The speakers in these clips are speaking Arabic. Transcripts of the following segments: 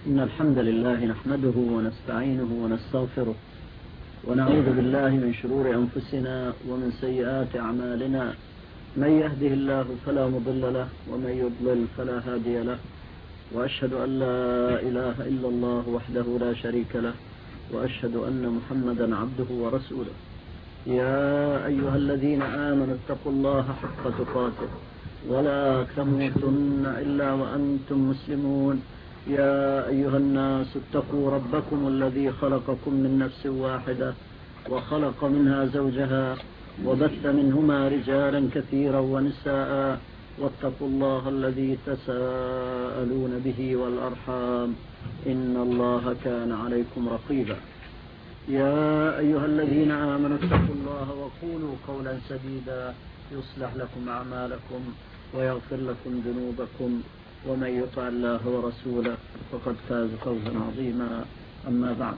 إن الحمد لله نحمده ونستعينه ونستغفره ونعوذ بالله من شرور أنفسنا ومن سيئات أعمالنا. من يهده الله فلا مضل له ومن يضلل فلا هادي له، وأشهد أن لا إله إلا الله وحده لا شريك له، وأشهد أن محمدا عبده ورسوله. يا أيها الذين آمنوا اتقوا الله حق تقاته ولا تموتن إلا وأنتم مسلمون. يا أيها الناس اتقوا ربكم الذي خلقكم من نفس واحدة وخلق منها زوجها وبث منهما رجالا كثيرا ونساء، واتقوا الله الذي تساءلون به والأرحام إن الله كان عليكم رقيبا. يا أيها الذين آمنوا اتقوا الله وقولوا قولا سديدا يصلح لكم أعمالكم ويغفر لكم ذنوبكم، ومن يطع الله ورسوله فقد فاز فوزا عظيما. أما بعد،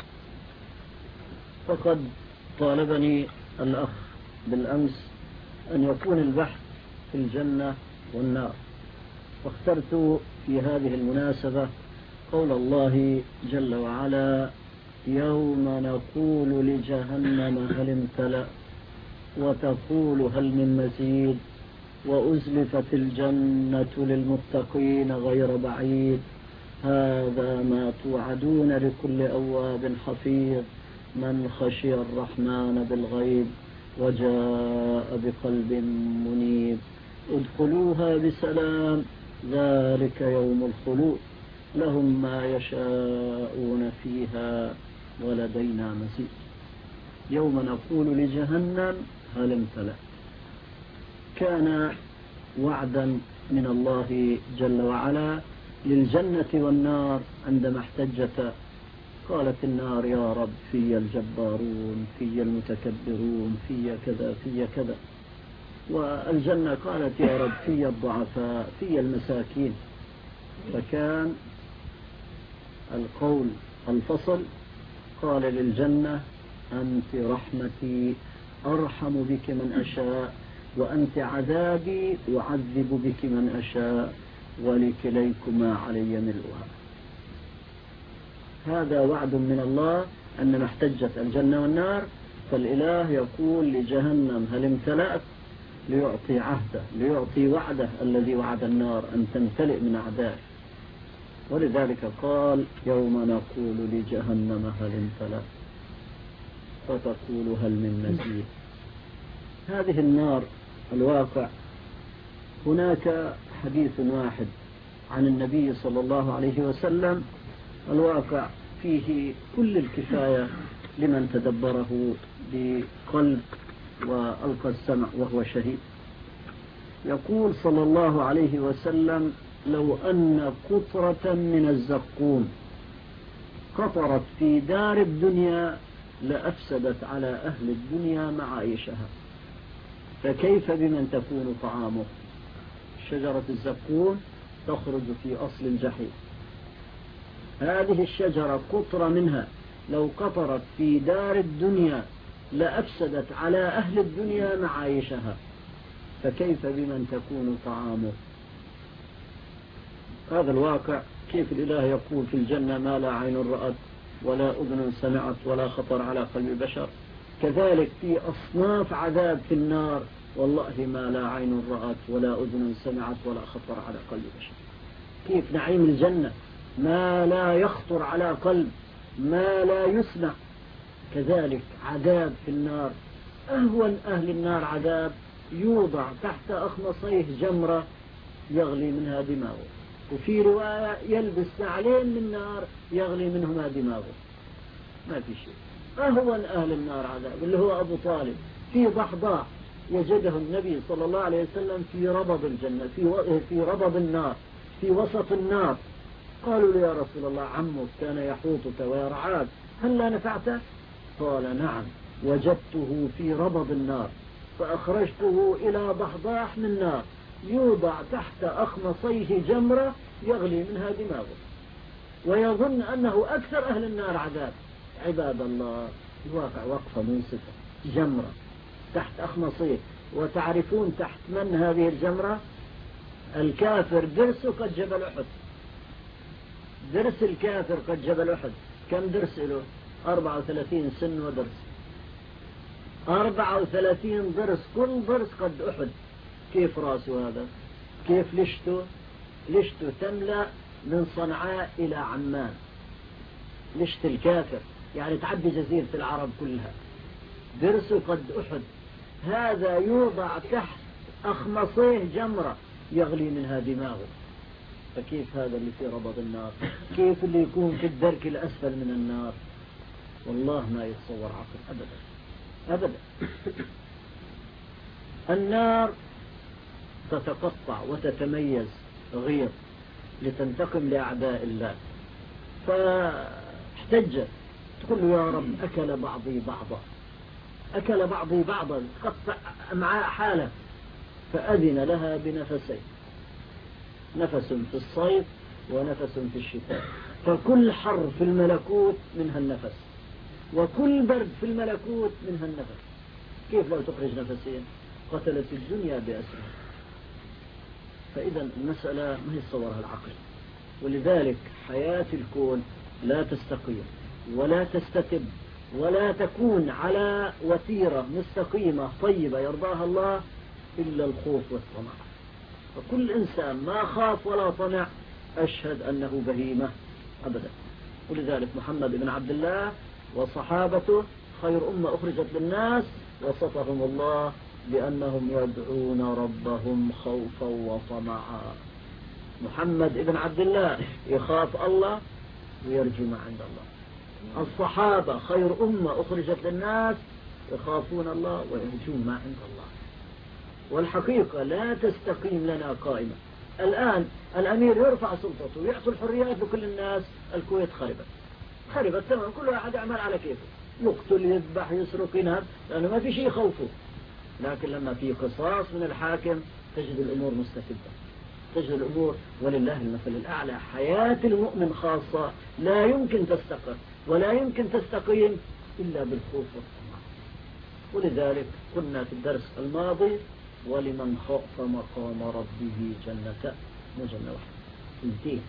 فقد طالبني الأخ بالأمس أن يكون البحث في الجنة والنار، واخترت في هذه المناسبة قول الله جل وعلا: يوم نقول لجهنم هل امتلأ وتقول هل من مزيد وأزلفت الجنة للمتقين غير بعيد هذا ما توعدون لكل أواب حفيظ من خشي الرحمن بالغيب وجاء بقلب منيب ادخلوها بسلام ذلك يوم الخلود لهم ما يشاءون فيها ولدينا مزيد. يوم نقول لجهنم هل امتلأت كان وعدا من الله جل وعلا للجنة والنار عندما احتجتا. قالت النار: يا رب في الجبارون، في المتكبرون، في كذا في كذا. والجنة قالت: يا رب في الضعفاء، في المساكين. فكان القول الفصل قال للجنة: أنت رحمتي أرحم بك من أشاء، وأنت عذابي أعذب بك من أشاء، ولكليكما علي ملؤها. هذا وعد من الله أنما احتجت الجنة والنار، فالإله يقول لجهنم هل امتلأت، ليعطي عهده، ليعطي وعده الذي وعد النار أن تمتلئ من أعدائه. ولذلك قال: يوم نقول لجهنم هل امتلأت فتقول هل من مزيد. هذه النار الواقع، هناك حديث واحد عن النبي صلى الله عليه وسلم، الواقع فيه كل الكفاية لمن تدبره بقلب وألقى السمع وهو شهيد. يقول صلى الله عليه وسلم: لو أن قطرة من الزقوم قطرت في دار الدنيا لأفسدت على أهل الدنيا معايشها، فكيف بمن تكون طعامه؟ شجرة الزقوم تخرج في أصل الجحيم. هذه الشجرة قطرة منها لو قطرت في دار الدنيا لأفسدت على أهل الدنيا معايشها، فكيف بمن تكون طعامه؟ هذا الواقع. كيف الإله يقول في الجنة ما لا عين رأت ولا أذن سمعت ولا خطر على قلب بشر، كذلك في أصناف عذاب في النار والله ما لا عين رأت ولا أذن سمعت ولا خطر على قلب بشر. كيف نعيم الجنة ما لا يخطر على قلب، ما لا يسمع، كذلك عذاب في النار. أهون أهل النار عذاب يوضع تحت أخمصيه جمرة يغلي منها دماغه، وفي رواية يلبس نعلين من نار يغلي منهما دماغه. ما في شيء. أهون أهل النار عذاب اللي هو أبو طالب في ضحضاح يجده النبي صلى الله عليه وسلم في ربض الجنة، في ربض النار، في وسط النار. قالوا له: يا رسول الله عمك كان يحوطك ويرعاك، هل لا نفعته؟ قال: نعم، وجدته في ربض النار فأخرجته إلى ضحضاح من نار يوضع تحت أخمصيه جمرة يغلي منها دماغه، ويظن أنه أكثر أهل النار عذاب. عباد الله، الواقع وقفة منصفة، جمرة تحت أخمصيه. وتعرفون تحت من هذه الجمرة؟ الكافر درسه قد جبل أحد، درس الكافر قد جبل أحد كم درس له؟ 34 سن ودرس، 34 درس، كل درس قد أحد. كيف راسه هذا؟ كيف لشته تملأ من صنعاء إلى عمان، لشت الكافر يعني تعدي جزيرة العرب كلها. درسه قد أحد، هذا يوضع تحت أخمصيه جمرة يغلي منها دماغه. فكيف هذا اللي في ربض النار؟ كيف اللي يكون في الدرك الأسفل من النار؟ والله ما يتصور عقل أبدا أبدا. النار تتقطع وتتميز غير لتنتقم لأعداء الله، فاحتجت تقول له يا رب أكل بعضي بعضا، أكل بعضي بعضا، تقطع أمعاء حالة. فأذن لها بنفسين، نفس في الصيف ونفس في الشتاء، فكل حر في الملكوت منها النفس، وكل برد في الملكوت منها النفس. كيف لو تخرج نفسين؟ قتلت الدنيا بأسرها. فإذا المسألة ما يتصورها العقل. ولذلك حياة الكون لا تستقيم ولا تستتب ولا تكون على وتيرة مستقيمة طيبة يرضاها الله إلا الخوف والطمع. فكل إنسان ما خاف ولا طمع أشهد أنه بهيمة أبدا. ولذلك محمد بن عبد الله وصحابته خير أمة أخرجت للناس، وصفهم الله بأنهم يدعون ربهم خوفا وطمعا. محمد بن عبد الله يخاف الله ويرجو ما عند الله. الصحابة خير أمة أخرجت للناس يخافون الله ويرجون ما عند الله. والحقيقة لا تستقيم لنا قائمة. الآن الأمير يرفع سلطته ويعطي الحريات لكل الناس، الكويت خربت تمام، كل واحد يعمل على كيفه، يقتل يذبح يسرق ينهب، لأنه ما في شيء يخوفه. لكن لما في قصاص من الحاكم تجد الأمور مستتبة، تجد الأمور ولله المثل الأعلى. حياة المؤمن خاصة لا يمكن تستقر ولا يمكن تستقيم إلا بالخوف والطمع. ولذلك قلنا في الدرس الماضي ولمن خاف مقام ربه جنتان، مو جنة واحدة، اثنتين.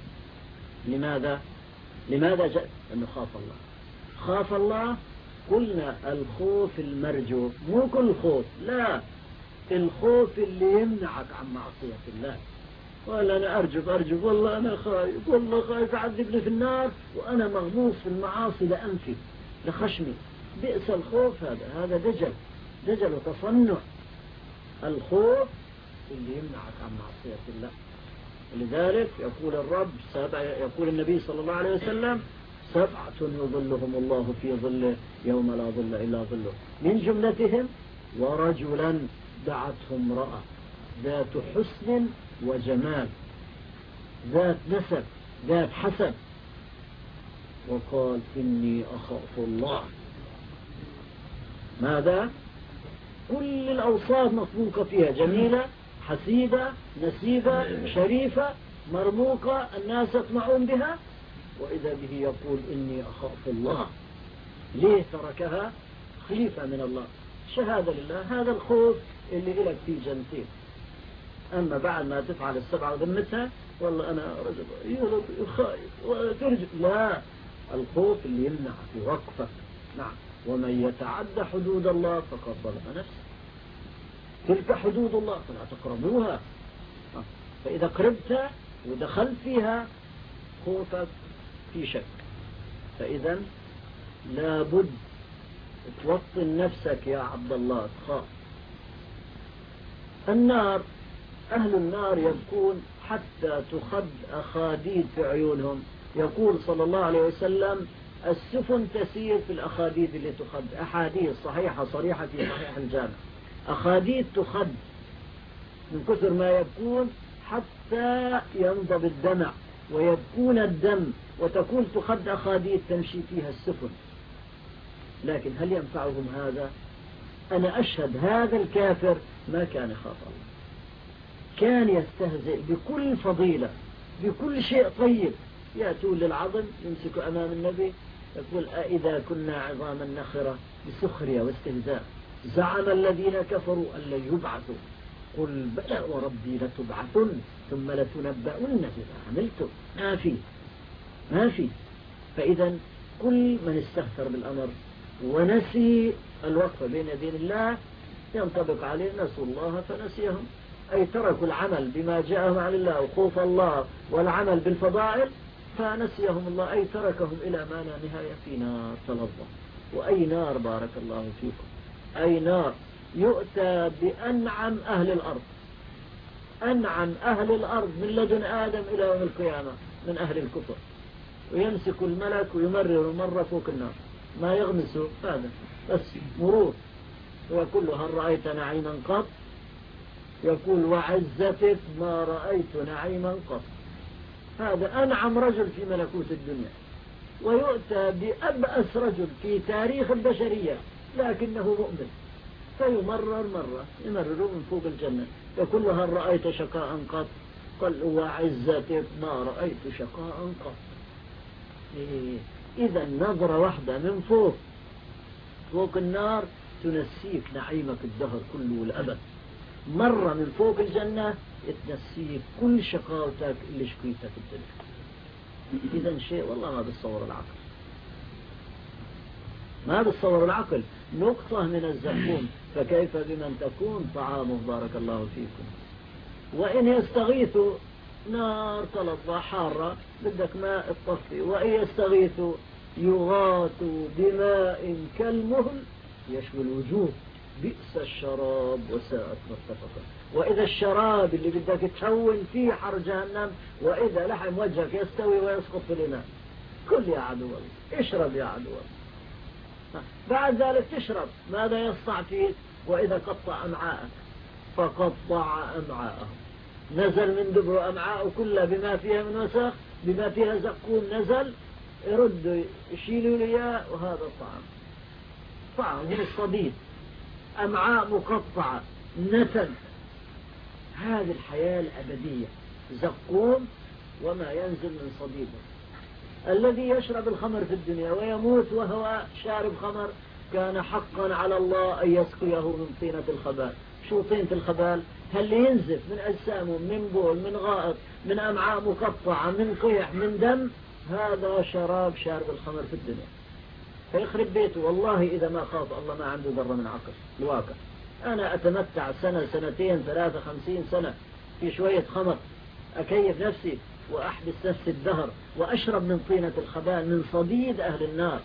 لماذا جاء؟ أنه خاف الله. قلنا الخوف المرجو، مو كل خوف، لا، الخوف اللي يمنعك عن معصية الله. ولا أنا أرجو والله أنا خايف، والله خايف أعذبني في النار وأنا مغموس في المعاصي لأنفي لخشمي. بئس الخوف هذا دجل وتصنع. الخوف اللي يمنعك عن معصية الله. ولذلك يقول النبي صلى الله عليه وسلم 7 يظلهم الله في ظله يوم لا ظل إلا ظله، من جملتهم ورجلا دعته امرأة ذات حسن وجمال، ذات نسب، ذات حسب، وقال إني أخاف الله. ماذا؟ كل الأوصاف مطبوقة فيها، جميلة، حسيبة، نسيبة، شريفة، مرموقة، الناس يطمعون بها، وإذا به يقول إني أخاف الله. ليه تركها؟ خليفة من الله، شهادة لله. هذا الخوف اللي إلك في جنتين. أما بعد ما تفعل 7 وذمتها والله أنا رجل خايف وترجع، لا، الخوف اللي يمنعك يوقفك. نعم، ومن يتعدى حدود الله فقد ظلم نفسه. تلك حدود الله فلا تقربوها. فإذا قربت ودخلت فيها خوفك في شك. فإذا لابد توطن نفسك يا عبد الله، تخاف. النار، أهل النار يبكون حتى تخد أخاديد في عيونهم. يقول صلى الله عليه وسلم السفن تسير في الأخاديد اللي تخد. أحاديث صحيحة صريحة في صحيح الجامع، أخاديد تخد من كثر ما يبكون حتى ينضب الدمع ويبكون الدم، وتكون تخد أخاديد تمشي فيها السفن. لكن هل ينفعهم هذا؟ أنا أشهد هذا الكافر ما كان يخاف الله، كان يستهزئ بكل فضيلة، بكل شيء طيب. يأتون للعظم يمسك أمام النبي يقول أإذا كنا عظاما نخرة، بسخرية واستهزاء. زعم الذين كفروا أن لن يبعثوا، قل بلى وربي لتبعثن ثم لتنبؤن بما عملتم. ما في ما في. فإذا كل من استهتر بالأمر ونسي الوقف بين يدين الله ينطبق عليه نسوا الله فنسيهم، أي تركوا العمل بما جاءهم عن الله وخوف الله والعمل بالفضائل فنسيهم الله، أي تركهم إلى ما لا نهاية في نار تلظى. وأي نار بارك الله فيكم، أي نار يؤتى بأنعم أهل الأرض، أنعم أهل الأرض من لدن آدم إلى يوم القيامة من أهل الكفر، ويمسك الملك ويمرر مرة فوق النار ما يغمسه هذا بس مرور، ويقول له هل رأيت نعيما قط؟ يقول وعزتك ما رأيت نعيما قط. هذا أنعم رجل في ملكوت الدنيا، ويؤتى بأبأس رجل في تاريخ البشرية لكنه مؤمن، فيمرر مرة يمرر من فوق الجنة، يقول له هل رأيت شقاء قط؟ قال وعزتك ما رأيت شقاء قط. إذا نظرة واحدة من فوق النار تنسيك نعيمك الدهر كله والأبد، مرة من فوق الجنة تنسيك كل شقاوتك اللي شقيتها في الدنيا. إذا شيء والله ما بتصور العقل، ما بتصور العقل. نقطة من الزقوم فكيف بمن تكون طعامه بارك الله فيكم. وإن يستغيثوا نار تلظى حارة بدك ماء الطفي، وإن يستغيثوا يغاثوا بماء كالمهل يشوي الوجوه بئس الشراب وساءت مرتفقا. وإذا الشراب اللي بدك تهون فيه حر جهنم، وإذا لحم وجهك يستوي ويسقط في الإناء، كل يا عدو الله اشرب يا عدو الله. بعد ذلك تشرب ماذا يصنع فيك؟ وإذا قطع أمعاءك فقطع أمعاءهم، نزل من دبر أمعاء كلها بما فيها من وسخ بما فيها زقوم، نزل يردوا يشيلوا لي وهذا طعام من الصديد، أمعاء مقطعة نتن. هذه الحياة الأبدية زقوم وما ينزل من صديده. الذي يشرب الخمر في الدنيا ويموت وهو شارب خمر كان حقا على الله أن يسقيه من طينة الخبال. شو طينة الخبال؟ هل ينزف من أجسامه من بول من غائط من أمعاء مقطعة من قيح من دم، هذا شراب شارب الخمر في الدنيا. فيخرب بيته. والله إذا ما خاف الله ما عنده ذرة من عقل الواقع. أنا أتمتع سنة سنتين 3 50 سنة في شوية خمر، أكيف نفسي وأحبس نفسي الدهر وأشرب من طينة الخبال، من صديد أهل النار،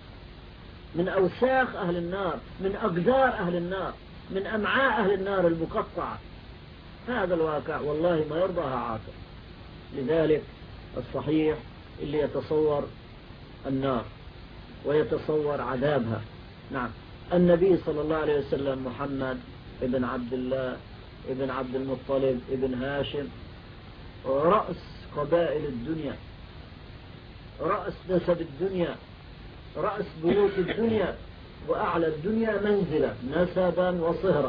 من أوساخ أهل النار، من أقدار أهل النار، من أمعاء أهل النار المقطعة. هذا الواقع والله ما يرضاها عاقل. لذلك الصحيح اللي يتصور النار ويتصور عذابها، نعم النبي صلى الله عليه وسلم محمد ابن عبد الله ابن عبد المطلب ابن هاشم، رأس قبائل الدنيا، رأس نسب الدنيا، رأس بيوت الدنيا، وأعلى الدنيا منزلة نسبا وصهرا،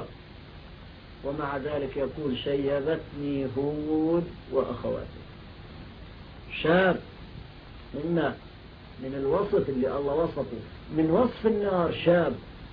ومع ذلك يقول شيبتني هود وأخواته. شاب من الوصف اللي الله وصفه من وصف النار شاب.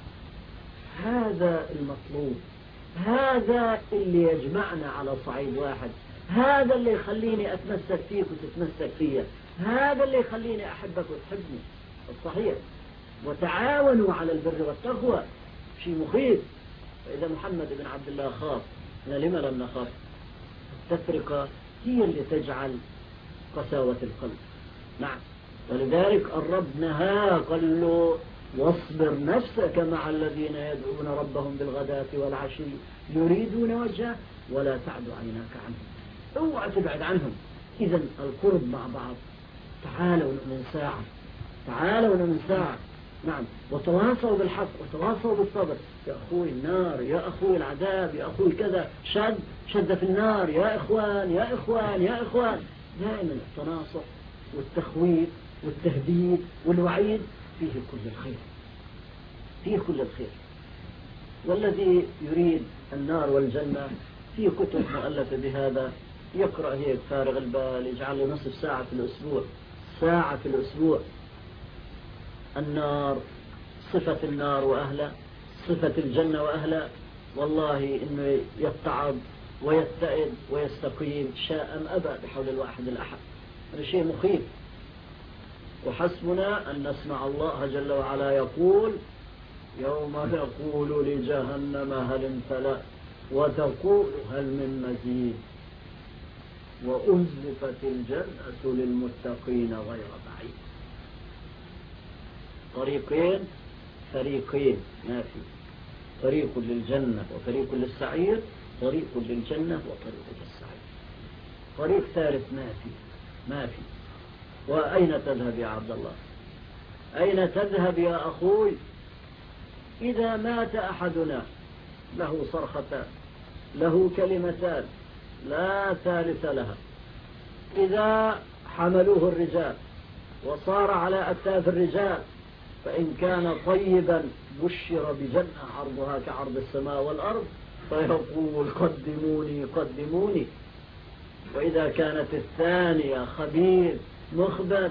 هذا المطلوب، هذا اللي يجمعنا على صعيد واحد، هذا اللي يخليني أتمسك فيك وتتمسك فيا، هذا اللي يخليني أحبك وتحبني. الصحيح وتعاونوا على البر والتقوى، شيء مخيف. فإذا محمد بن عبد الله خاف، لما لم نخاف؟ التفرقة هي اللي تجعل قساوة القلب. نعم، ولذلك الرب نهى قال له واصبر نفسك مع الذين يدعون ربهم بالغداة والعشي يريدون وجهه ولا تعد عيناك عنهم. اوعى تبعد عنهم. إذا القرب مع بعض. تعالوا من ساعة، تعالوا من ساعة. نعم، وتواصوا بالحق وتواصوا بالصبر. يا أخوي النار، يا أخوي العذاب، يا أخوي كذا، شد في النار، يا إخوان يا إخوان يا إخوان. دائما التناصح والتخويف والتهديد والوعيد فيه كل الخير، فيه كل الخير. والذي يريد النار والجنة في كتب مؤلفة بهذا يقرأ هيك فارغ البال، يجعل له نصف ساعة في الأسبوع، ساعة في الأسبوع. النار، صفة النار وأهلها، صفة الجنة وأهلها. والله إنه يتعظ ويتئد ويستقيم شاء أم أبى بحول الواحد الأحد. هذا شيء مخيف. وحسبنا أن نسمع الله جل وعلا يقول يوم يقول لجهنم هل امتلأت وتقول هل من مزيد وأزلفت الجنة للمتقين غير بعيد. طريقين فريقين ما في، طريق للجنة وطريق للسعير، طريق للجنة وطريق للسعير، طريق ثالث ما في. وأين تذهب يا عبد الله؟ أين تذهب يا أخوي؟ إذا مات أحدنا له صرختان، له كلمتان لا ثالث لها، إذا حملوه الرجال وصار على أكتاف الرجال فإن كان طيبا بشر بجنة عرضها كعرض السماء والأرض فيقول قدموني قدموني. وإذا كانت الثانية خبيث مخبث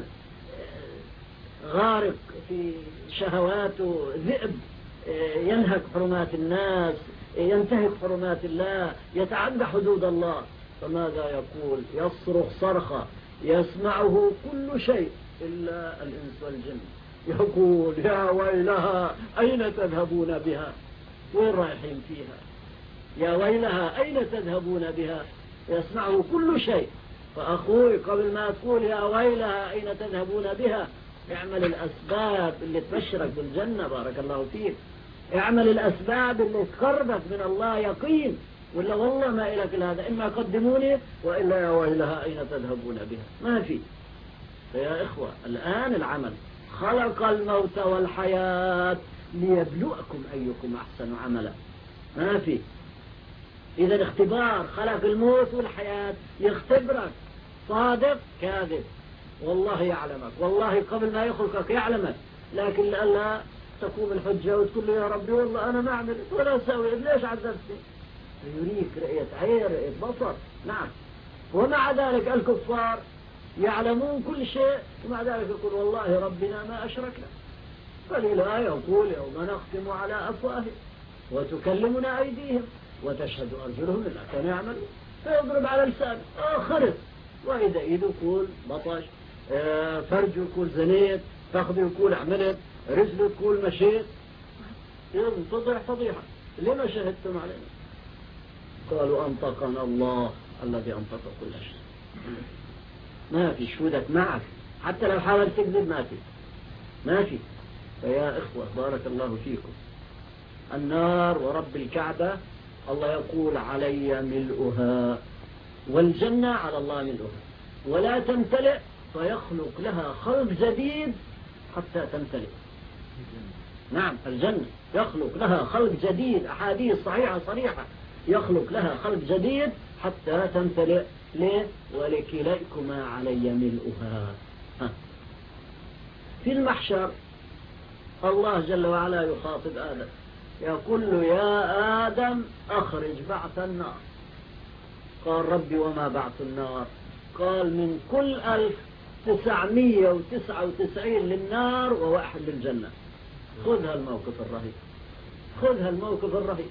غارق في شهواته ذئب ينهك حرمات الناس ينتهك حرمات الله يتعدى حدود الله، فماذا يقول؟ يصرخ صرخة يسمعه كل شيء إلا الإنس والجن، يقول يا ويلها أين تذهبون بها؟ وين رايحين فيها؟ يا ويلها أين تذهبون بها؟ يسمعه كل شيء. فأخوي قبل ما تقول يا ويلها أين تذهبون بها اعمل الأسباب اللي تبشرك بالجنة، بارك الله فيك، اعمل الأسباب اللي تقربك من الله يقين، ولا والله ما إلك هذا، إما قدموني وإلا يا ويلها أين تذهبون بها، ما في. فيا إخوة الآن العمل خلق الموت والحياة ليبلوكم أيكم أحسن عملا، ما في. إذا الاختبار خلق الموت والحياة يختبرك صادق كاذب، والله يعلمك، والله قبل ما يخلقك يعلمك، لكن لألا تقوم الحجة وتقول له يا ربي والله أنا ما عملت ولا أسوي، ليش عذبتني؟ يريك رؤية عين رؤية بصر. نعم. ومع ذلك الكفار يعلمون كل شيء ومع ذلك يقول والله ربنا ما أشركنا. فلله يقول يوم نختم على أفواههم وتكلمنا أيديهم وتشهد أرجلهم بما كانوا يعملون، فيضرب على لسانه خرس، وإذا إيده يقول بطش، فرجه يقول زنيت، فخذه يقول عملت، رجله يقول مشيت، ينتظر فضيحة لما شهدتم علينا؟ قالوا أنطقنا الله الذي أنطق كل شيء. ما في شهودك معك، حتى لو حاولت تكذب ما في. فيا إخوة بارك الله فيكم، النار ورب الكعبة الله يقول علي ملؤها، والجنة على الله ملؤها، ولا تمتلئ فيخلق لها خلق جديد حتى تمتلئ. نعم الجنة يخلق لها خلق جديد، أحاديث صحيحة صريحة، يخلق لها خلق جديد حتى تمتلئ. ليه؟ ولكليكما علي ملؤها. في المحشر الله جل وعلا يخاطب آدم يقول له يا آدم أخرج بعث النار. قال ربي وما بعث النار؟ قال من كل 1999 للنار وواحد للجنة. خذ هالموقف الرهيب، خذ هالموقف الرهيب،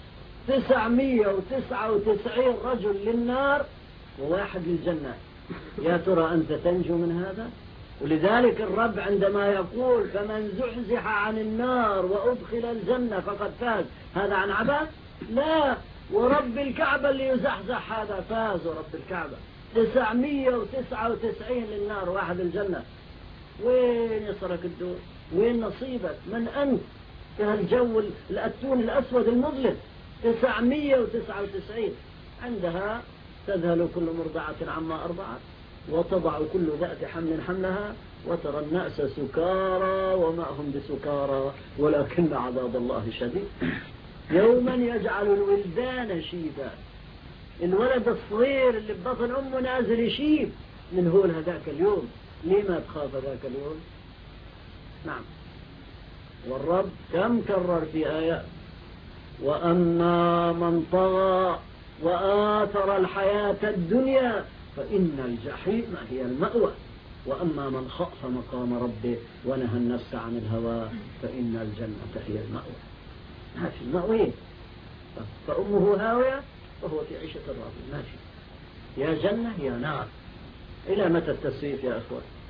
999 رجل للنار وواحد للجنة. يا ترى أنت تنجو من هذا؟ ولذلك الرب عندما يقول فمن زحزح عن النار وأدخل الجنة فقد فاز، هذا عن عبث؟ لا، ورب الكعبة اللي يزحزح هذا فاز. ورب الكعبة 999 للنار واحد الجنة. وين يصرك الدور؟ وين نصيبك؟ من أنت في هالجو الأتون الأسود المظلم؟ 999. عندها تذهل كل مرضعة عما أرضعت وتضع كل ذات حمل حملها وترى الناس سكارى وما هم بسكارى ولكن عذاب الله شديد. يوما يجعل الولدان شيبا، الولد الصغير اللي ببطن أمه نازل يشيب من هول هذاك اليوم. لما تخاف ذاك اليوم؟ نعم. والرب كم كرر في آيات وأما من طغى وآثر الحياة الدنيا فإن الجحيم هي المأوى وأما من خاف مقام ربه ونهى النفس عن الهوى فإن الجنة هي المأوى. ما في مأوى، فأمه هاوية وهو في عيشة راضية. ما في، يا جنة يا نار. إلى متى التسويف يا أخوان؟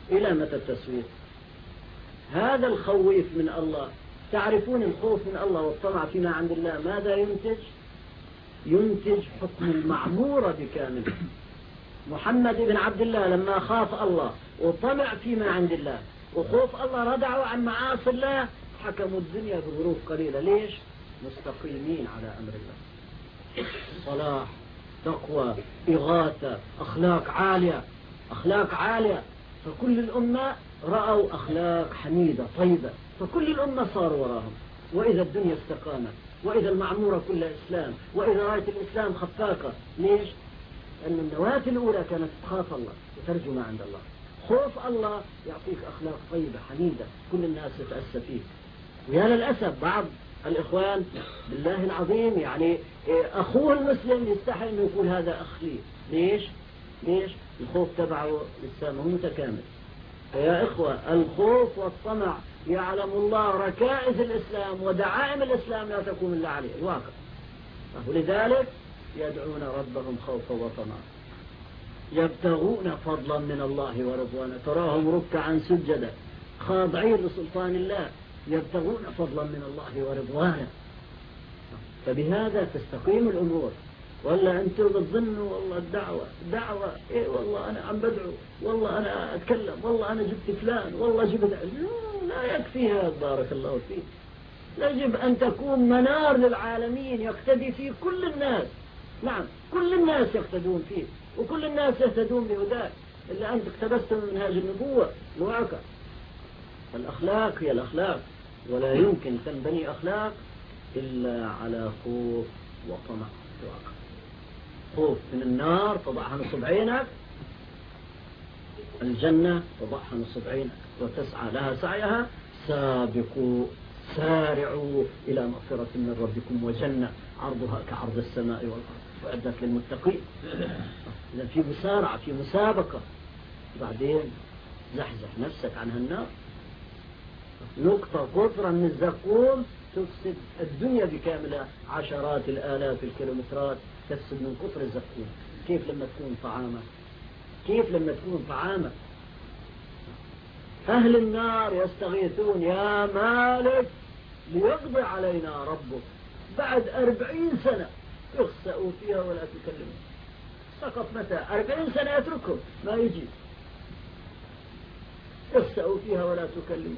إلى متى التسويف؟ هذا الخويف من الله، تعرفون الخوف من الله والطمع فيما عند الله ماذا ينتج؟ ينتج حكم المعمورة بكامله. محمد بن عبد الله لما خاف الله وطمع فيما عند الله وخوف الله ردعوا عن معاصي الله، حكموا الدنيا بظروف قليلة. ليش؟ مستقيمين على أمر الله، صلاح، تقوى، إغاثة، أخلاق عالية، أخلاق عالية. فكل الأمة رأوا أخلاق حميدة طيبة، فكل الأمة صاروا وراهم. وإذا الدنيا استقامت، وإذا المعمورة كلها إسلام، وإذا راية الإسلام خفاقة. ليش؟ لأن النواة الأولى كانت تخاف الله وترجو ما عند الله. خوف الله يعطيك أخلاق طيبة حميدة كل الناس تتأسى فيك. ويا للأسف بعض الإخوان بالله العظيم يعني أخوه المسلم يستحي أنه يقول هذا أخ لي. ليش؟ ليش؟ الخوف تبعه لسه مو متكامل. يا إخوة، الخوف والطمع يعلم الله ركائز الإسلام ودعائم الإسلام لا تكون إلا عليه الواقع. ولذلك يدعون ربهم خوفا وطمعا، يبتغون فضلا من الله ورضوانا، تراهم ركعا سجدا خاضعين لسلطان الله، يبتغون فضلا من الله ورضوانا. فبهذا تستقيم الأمور. ولا أنتم بتظنوا والله الدعوة إيه، والله أنا عم بدعو، والله أنا أتكلم، والله أنا جبت فلان، والله جبت لا يكفي هذا. بارك الله فيك. يجب أن تكون منار للعالمين يقتدي فيه كل الناس. نعم، كل الناس يقتدون فيه وكل الناس يهتدون بهداك، إلا أنت اقتبست من منهاج النبوة الواقع. الأخلاق هي الأخلاق، ولا يمكن تنبني أخلاق إلا على خوف وطمع الواقع. خوف من النار تضعها نصب عينك، الجنة تضعها نصب عينك وتسعى لها سعيها. سابقوا سارعوا إلى مغفرة من ربكم وجنة عرضها كعرض السماء والأرض وأعدت للمتقين. إذا في مسارعة، في مسابقة. بعدين زحزح نفسك عن هالنار. نقطة قطرة من الزقوم تفسد الدنيا بكاملها، عشرات الآلاف الكيلومترات تفسد من قطر الزقوم. كيف لما تكون طعامة؟ كيف لما تكون طعامة؟ أهل النار يستغيثون يا مالك ليقضي علينا ربك. بعد 40 سنة يخسأوا فيها ولا تكلمون. سقط متى؟ 40 سنة يتركهم ما يجي. يخسأوا فيها ولا تكلمون.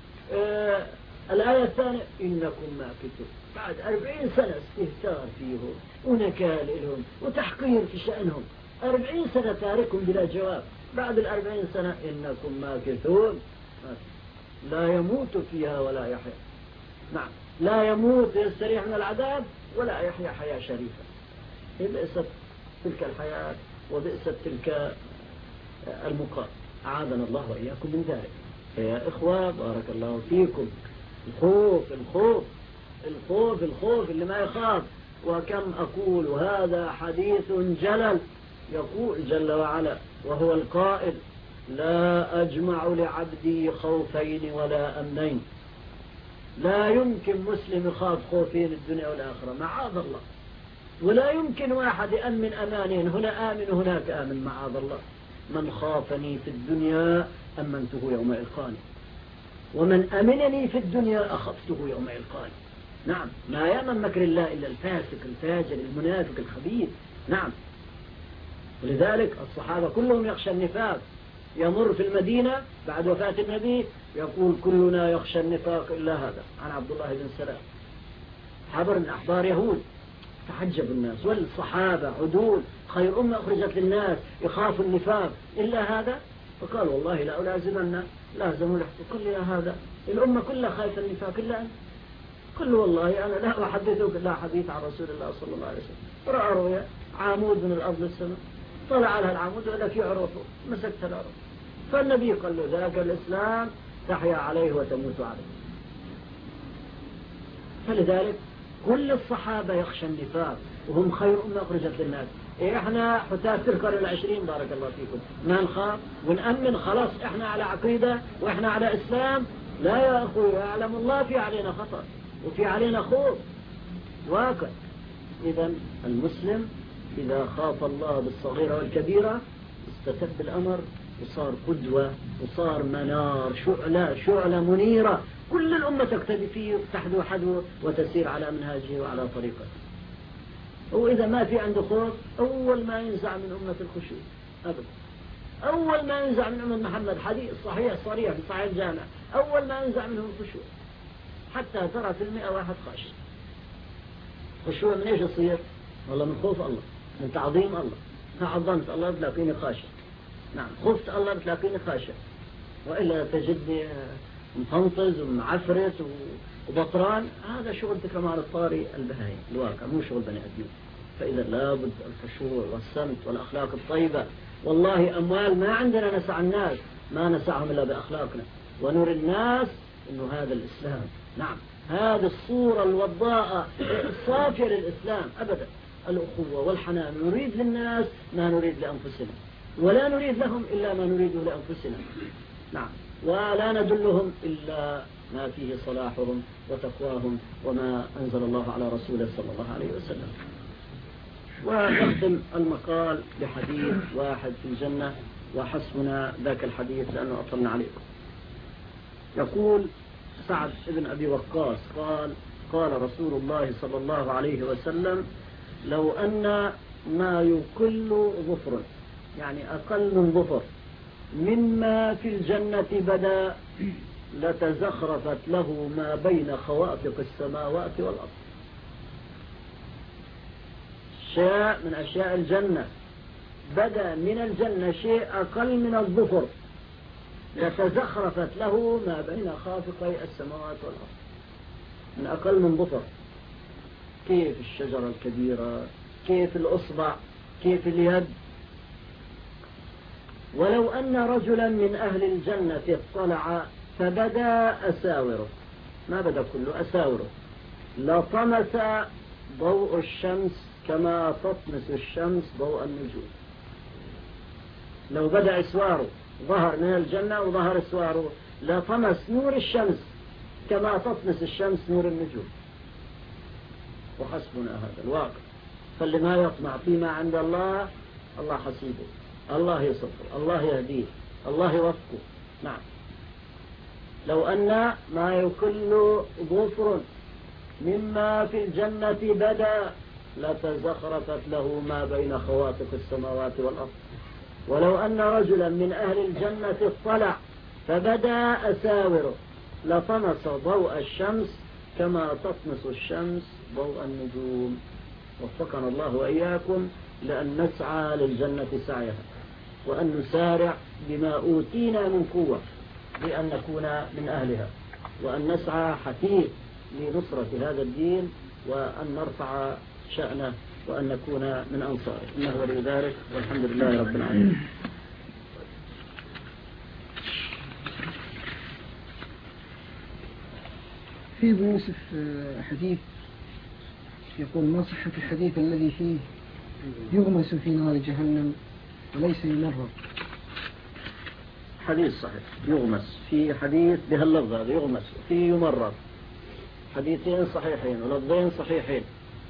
الآية الثانية إنكم ماكثون. بعد 40 سنة استهتار فيهم ونكال لهم وتحقير في شأنهم. 40 سنة تاركهم بلا جواب. بعد 40 سنة إنكم ماكثون. لا يموت فيها ولا يحيا. نعم، لا يموت يستريح من العذاب ولا يحيا حياة شريفة. بئست تلك الحياة وبئست تلك المقام. أعاذنا الله وإياكم من ذلك. يا إخوة بارك الله فيكم، الخوف الخوف الخوف الخوف اللي ما يخاف. وكم أقول هذا حديث جلل، يقول جل وعلا وهو القائل لا أجمع لعبدي خوفين ولا أمنين. لا يمكن مسلم يخاف خوفين الدنيا والآخرة معاذ الله، ولا يمكن واحد يأمن أمانين، هنا آمن وهناك آمن معاذ الله. من خافني في الدنيا أمنته يوم يلقاني، ومن أمنني في الدنيا أخفته يوم يلقاني. نعم، ما يأمن مكر الله إلا الفاسق الفاجر المنافق الخبيث. نعم، ولذلك الصحابة كلهم يخشى النفاق. يمر في المدينة بعد وفاة النبي يقول كلنا يخشى النفاق إلا هذا، عن عبد الله بن سلام، حبر من أحبار يهود. تحجب الناس، والصحابة عدول خير أمة أخرجت للناس يخاف النفاق إلا هذا. فقال والله لا ألازمنا، لازموا لحظة. قل يا هذا الأمة كلها خايفة النفاق إلا أنت. قل والله أنا لا أحدثك لا حديث عن رسول الله صلى الله عليه وسلم. رأى رؤيا عمود من الأرض للسماء، طلع على العمود ولك يعرفه، مسكت الأرض. فالنبي قال له ذاك الإسلام تحيا عليه وتموت عليه. فلذلك كل الصحابة يخشى النفاق وهم خير أمة أخرجت للناس. إحنا حتى القرن العشرين بارك الله فيكم ما نخاف ونأمن، خلاص إحنا على عقيدة وإحنا على إسلام. لا يا أخوي، يعلم الله في علينا خطر وفي علينا خوف واقع. إذا المسلم إذا خاف الله بالصغيرة والكبيرة استتب الأمر وصار قدوة وصار منار، شعلة منيرة، كل الأمة تقتدي فيه تحذو حذو وتسير على منهاجه وعلى طريقته. وإذا ما في عنده خوف أول ما ينزع من أمة الخشوع أبدا، أول ما ينزع من أمة محمد، حديث صحيح صريح في صحيح الجامع، أول ما ينزع منهم الخشوع حتى ترى في 100 واحد خاشع. خشوع من إيش يصير؟ والله من خوف الله، من تعظيم الله. عظمت الله بتلاقيني خاشع، نعم خفت الله بتلاقيني خاشع، وإلا تجدني مفنطز ومعفرت وبطران. هذا شغل كمال الطاري البهائي الواقع، مو شغل بني آدمين. فإذا لابد الخشوع والصمت والأخلاق الطيبة. والله أموال ما عندنا نسع الناس، ما نسعهم إلا بأخلاقنا، ونور الناس إنه هذا الإسلام. نعم هذه الصورة الوضاءة الصافية للإسلام أبدا، الأخوة والحنان. نريد للناس ما نريد لأنفسنا، ولا نريد لهم إلا ما نريده لأنفسنا. نعم ولا ندلهم إلا ما فيه صلاحهم وتقواهم وما أنزل الله على رسوله صلى الله عليه وسلم. ونختم المقال بحديث واحد في الجنة، وحسبنا ذاك الحديث لأنه أطلنا عليكم. يقول سعد بن أبي وقاص قال: قال رسول الله صلى الله عليه وسلم: لو أن ما يقل ظفر، يعني أقل من ظفر، مما في الجنة بدا لتزخرفت له ما بين خوافق السماوات والأرض. شيء من أشياء الجنة بدا من الجنة شيء أقل من الظفر، لتزخرفت له ما بين خافقي السماوات والأرض، من أقل من ظفر. كيف الشجرة الكبيرة، كيف الأصبع، كيف اليد. ولو أن رجلا من أهل الجنة اطلع فبدا أساوره، ما بدا كله أساوره، لطمس ضوء الشمس كما تطمس الشمس ضوء النجوم. لو بدا إسواره ظهر من الجنة وظهر إسواره لطمس نور الشمس كما تطمس الشمس نور النجوم. وحسبنا هذا الواقع. فاللي ما يطمع فيما عند الله، الله حسيبه، الله يصفه، الله يهديه، الله يوفقه. نعم لو أن ما يكل ظفر مما في الجنة بدا لتزخرفت له ما بين خوافق السماوات والأرض. ولو أن رجلا من أهل الجنة اطلع فبدا أساوره لطمس ضوء الشمس كما تطمس الشمس ضوء النجوم. وفقنا الله وإياكم لأن نسعى للجنة سعيها، وأن نسارع بما أوتينا من قوة لأن نكون من أهلها، وأن نسعى حثيث لنصرة هذا الدين، وأن نرفع شأنه، وأن نكون من أنصاره. إنه ولي ذلك، والحمد لله رب العالمين. في ابن يوسف حديث يقول: ما صحة الحديث الذي فيه يغمس في نار جهنم وليس يمرض؟ حديث صحيح، يغمس في حديث بهاللفظ هذا، يغمس في يمرض، حديثين صحيحين ولفظين صحيحين.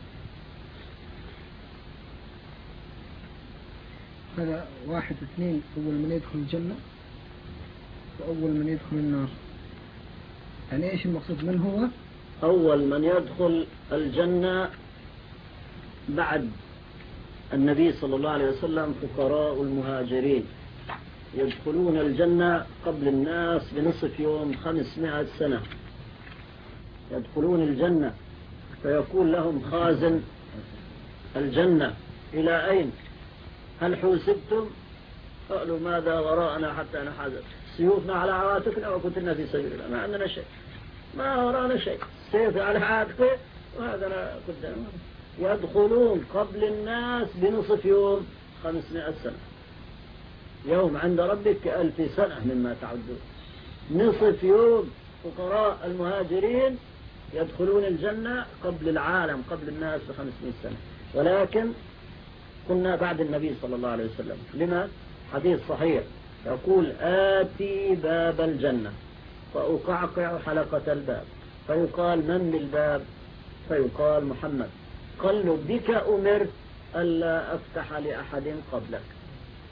هذا واحد واثنين، أول من يدخل الجنة وأول من يدخل النار. يعني إيش المقصود؟ من هو أول من يدخل الجنة بعد النبي صلى الله عليه وسلم فقراء المهاجرين يدخلون الجنة قبل الناس بنصف يوم 500 سنة. يدخلون الجنة فيقول لهم خازن الجنة: إلى أين؟ هل حوسبتم؟ قالوا: ماذا وراءنا حتى نحاسب؟ سيوفنا على عواتقنا وقتلنا في سبيل الله، ما عندنا شيء، ما ورانا شيء، سيف على عاتقه وهذا قدام. يدخلون قبل الناس بنصف يوم 500 سنة. يوم عند ربك كألف سنة مما تعدون. نصف يوم فقراء المهاجرين يدخلون الجنة قبل العالم، قبل الناس ب500 سنة، ولكن كنا بعد النبي صلى الله عليه وسلم. لما؟ حديث صحيح يقول: آتي باب الجنة فأقعقع حلقة الباب فيقال: من بالباب؟ فيقال: محمد. قال له: بك أمرت ألا أفتح لأحد قبلك.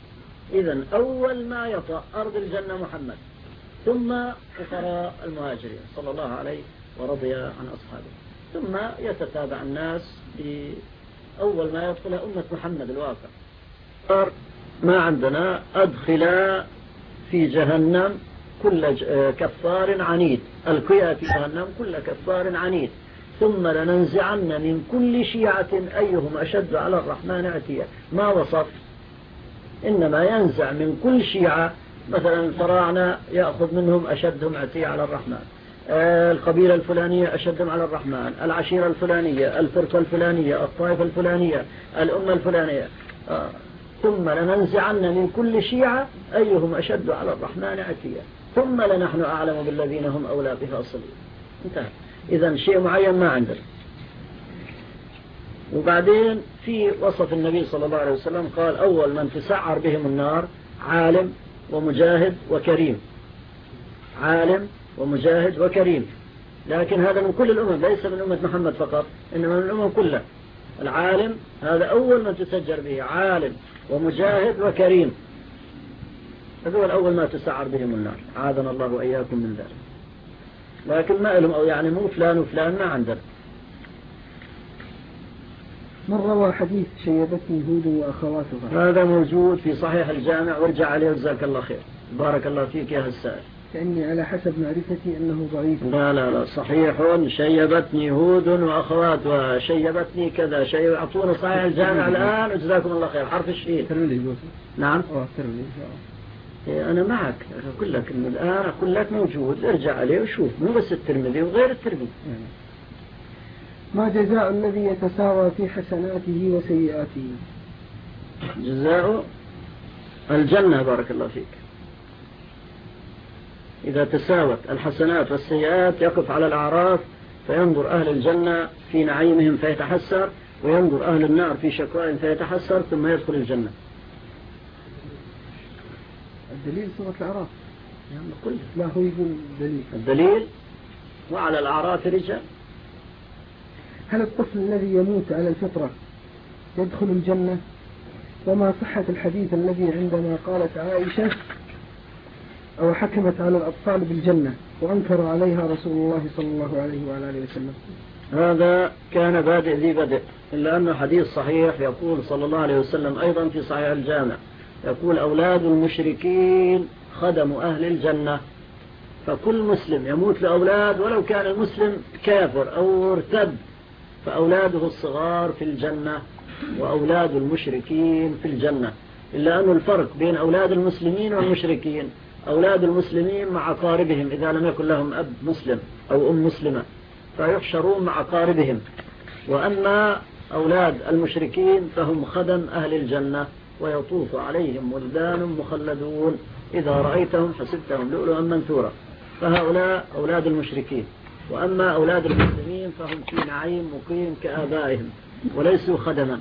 إذن أول ما يطأ أرض الجنة محمد، ثم فقراء المهاجرين صلى الله عليه ورضي عن أصحابه، ثم يتتابع الناس بأول ما يدخل أمة محمد الواقع. ما عندنا أدخل في جهنم كل كفار عنيد، القيا في جهنم كل كفار عنيد، ثم لننزعن من كل شيعة أيهم أشد على الرحمن عتيا. ما وصف، إنما ينزع من كل شيعة، مثلا الفراعنة يأخذ منهم أشدهم عتيا على الرحمن، القبيلة الفلانية أشدهم على الرحمن، العشيرة الفلانية، الفرقة الفلانية، الطائفة الفلانية، الأمة الفلانية، ثم لننزعن من كل شيعة أيهم أشد على الرحمن عتيا، ثم لنحن أعلم بالذين هم أولى بها صليا. انتهى. إذن شيء معين ما عندنا. وبعدين في وصف النبي صلى الله عليه وسلم قال أول من تسعر بهم النار عالم ومجاهد وكريم، عالم ومجاهد وكريم. لكن هذا من كل الأمم، ليس من أمة محمد فقط، إنما من الأمم كلها. العالم هذا أول من تسجر به، عالم ومجاهد وكريم، هذا الأول ما تسعر بهم النار، عاذنا الله وإياكم من ذلك. لكن ما لهم، أو يعني مو فلان وفلان ما عندنا. من روى حديث شيبتني هود وأخواتها؟ هذا موجود في صحيح الجامع، وارجع عليه وجزاك الله خير، بارك الله فيك يا السائل. كأني على حسب معرفتي أنه ضعيف. لا صحيح، شيبتني هود وأخواتها، شيبتني كذا، أعطونا صحيح الجامع الآن وجزاكم الله خير، حرف الشين. نعم أنا معك أقول لك إنه الآن أقول لك موجود، ارجع عليه وشوف، مو بس الترمذي وغير الترمذي. ما جزاء الذي يتساوى في حسناته وسيئاته؟ جزاء الجنة، بارك الله فيك. إذا تساوت الحسنات والسيئات يقف على الأعراف فينظر أهل الجنة في نعيمهم فيتحسر، وينظر أهل النار في شكوائهم فيتحسر، ثم يدخل الجنة. الدليل سورة الأعراف يعني لا هو يقول الدليل وعلى الأعراف رجال. هل الطفل الذي يموت على الفطرة يدخل الجنة؟ وما صحة الحديث الذي عندما قالت عائشة أو حكمت على الأطفال بالجنة وأنكر عليها رسول الله صلى الله عليه وعلى آله وسلم؟ هذا كان بادئ ذي بدء، إلا أنه حديث صحيح يقول صلى الله عليه وسلم أيضا في صحيح الجامع، يقول أولاد المشركين خدم أهل الجنة. فكل مسلم يموت لأولاد، ولو كان المسلم كافر أو ارتد، فأولاده الصغار في الجنة وأولاد المشركين في الجنة. إلا أن الفرق بين أولاد المسلمين والمشركين، أولاد المسلمين مع أقاربهم إذا لم يكن لهم أب مسلم أو أم مسلمة فيحشرون مع أقاربهم، وأما أولاد المشركين فهم خدم أهل الجنة ويطوف عليهم ولدان مخلدون إذا رأيتهم حسبتهم لؤلؤا منثورا. فهؤلاء أولاد المشركين، وأما أولاد المسلمين فهم في نعيم مقيم كآبائهم وليسوا خدما.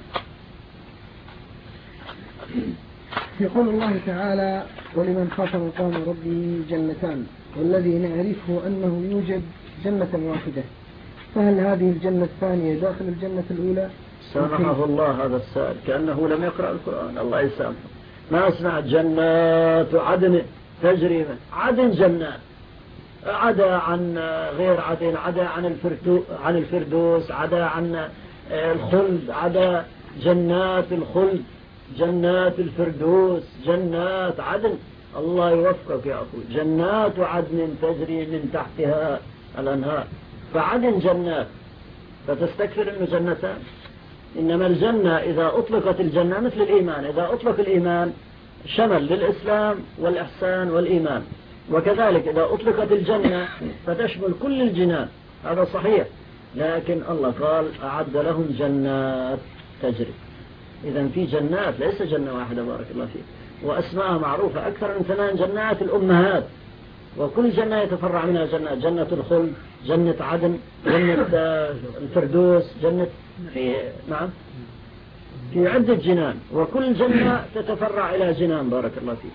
يقول الله تعالى ولمن خاف مقام ربه جنتان، والذي نعرفه أنه يوجد جنة واحدة، فهل هذه الجنة الثانية داخل الجنة الأولى؟ سامحه الله هذا السائل كأنه لم يقرأ القرآن، الله يسامحه. ما أسمع جنات عدن تجري من عدن، جنات عدا عن غير عدن، عدا عن الفردوس، عدا عن الخلد، عدا جنات الخلد، جنات الفردوس، جنات عدن. الله يوفقك يا أخوي. جنات عدن تجري من تحتها الأنهار، فعدن جنات، فتستكثر إنه جنتان. إنما الجنة إذا أطلقت الجنة مثل الإيمان، إذا أطلق الإيمان شمل للإسلام والإحسان والإيمان، وكذلك إذا أطلقت الجنة فتشمل كل الجنان، هذا صحيح. لكن الله قال أعد لهم جنات تجري، إذن في جنات ليس جنة واحدة بارك الله فيك، وأسماءها معروفة أكثر من 8 جنات الأمهات، وكل جنة يتفرع منها جنات، جنة الخلد، جنة عدن، جنة الفردوس، جنة نعم في عدة جنان، وكل جنة تتفرع إلى جنان بارك الله فيك.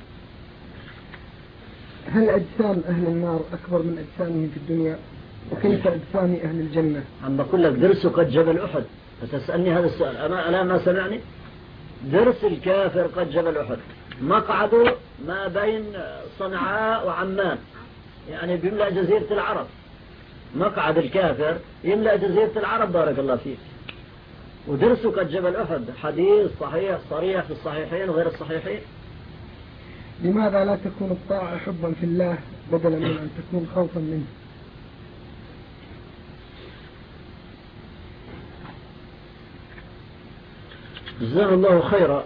هل أجسام أهل النار أكبر من أجسامهم في الدنيا؟ وكيف أجسام أهل الجنة؟ عم بقول لك درس قد جبل أحد، فتسألني هذا السؤال أنا ما سمعني. درس الكافر قد جبل أحد، مقعده ما بين صنعاء وعمان، يعني بيملأ جزيرة العرب. مقعد الكافر يملأ جزيرة العرب بارك الله فيك. ودرسوا قد جبل أحد، حديث صحيح صريح في الصحيحين وغير الصحيحين. لماذا لا تكون الطاعة حبا في الله بدلا من أن تكون خوفا منه؟ جزاه الله خيرا.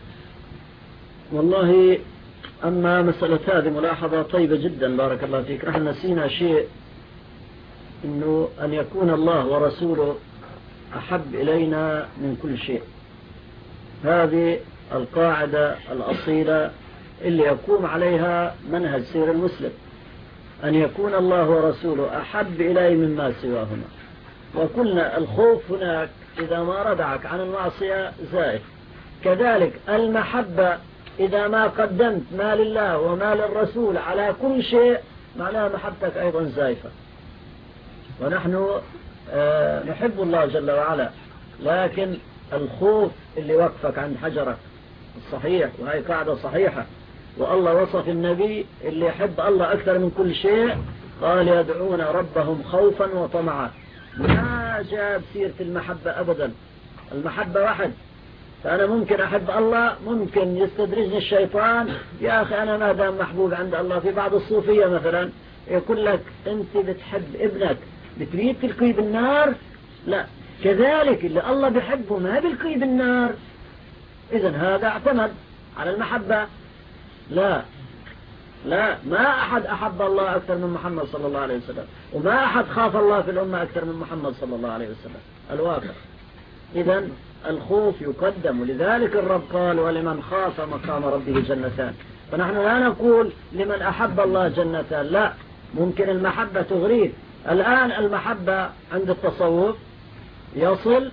والله أما مسألة هذه ملاحظة طيبة جدا بارك الله فيك. نحن نسينا شيء، إنه أن يكون الله ورسوله أحب إلينا من كل شيء. هذه القاعدة الأصيلة اللي يقوم عليها منهج سير المسلم، أن يكون الله ورسوله أحب إلي مما سواهما. وقلنا الخوف هناك إذا ما ردعك عن المعصية زائف، كذلك المحبة إذا ما قدمت ما لله وما للرسول على كل شيء معناها محبتك أيضا زائفة. ونحن نحب الله جل وعلا، لكن الخوف اللي وقفك عند حجرك الصحيح، وهي قاعدة صحيحة. والله وصف النبي اللي يحب الله أكثر من كل شيء، قال يدعون ربهم خوفا وطمعا. ما جاب سيرة المحبة أبدا. المحبة واحد. فأنا ممكن أحب الله، ممكن يستدرجني الشيطان، يا أخي أنا ما دام محبوب عند الله. في بعض الصوفية مثلا يقول لك أنت بتحب ابنك بتريد تلقيه بالنار، لا، كذلك اللي الله بيحبه ما بيلقيه بالنار. إذن هذا اعتمد على المحبة. لا لا، ما أحد أحب الله أكثر من محمد صلى الله عليه وسلم، وما أحد خاف الله في الأمة أكثر من محمد صلى الله عليه وسلم الواقع. إذن الخوف يقدم، ولذلك الرب قال ولمن خاف مقام ربه جنتان. فنحن لا نقول لمن أحب الله جنتان، لا، ممكن المحبة تغريب. الآن المحبة عند التصوف يصل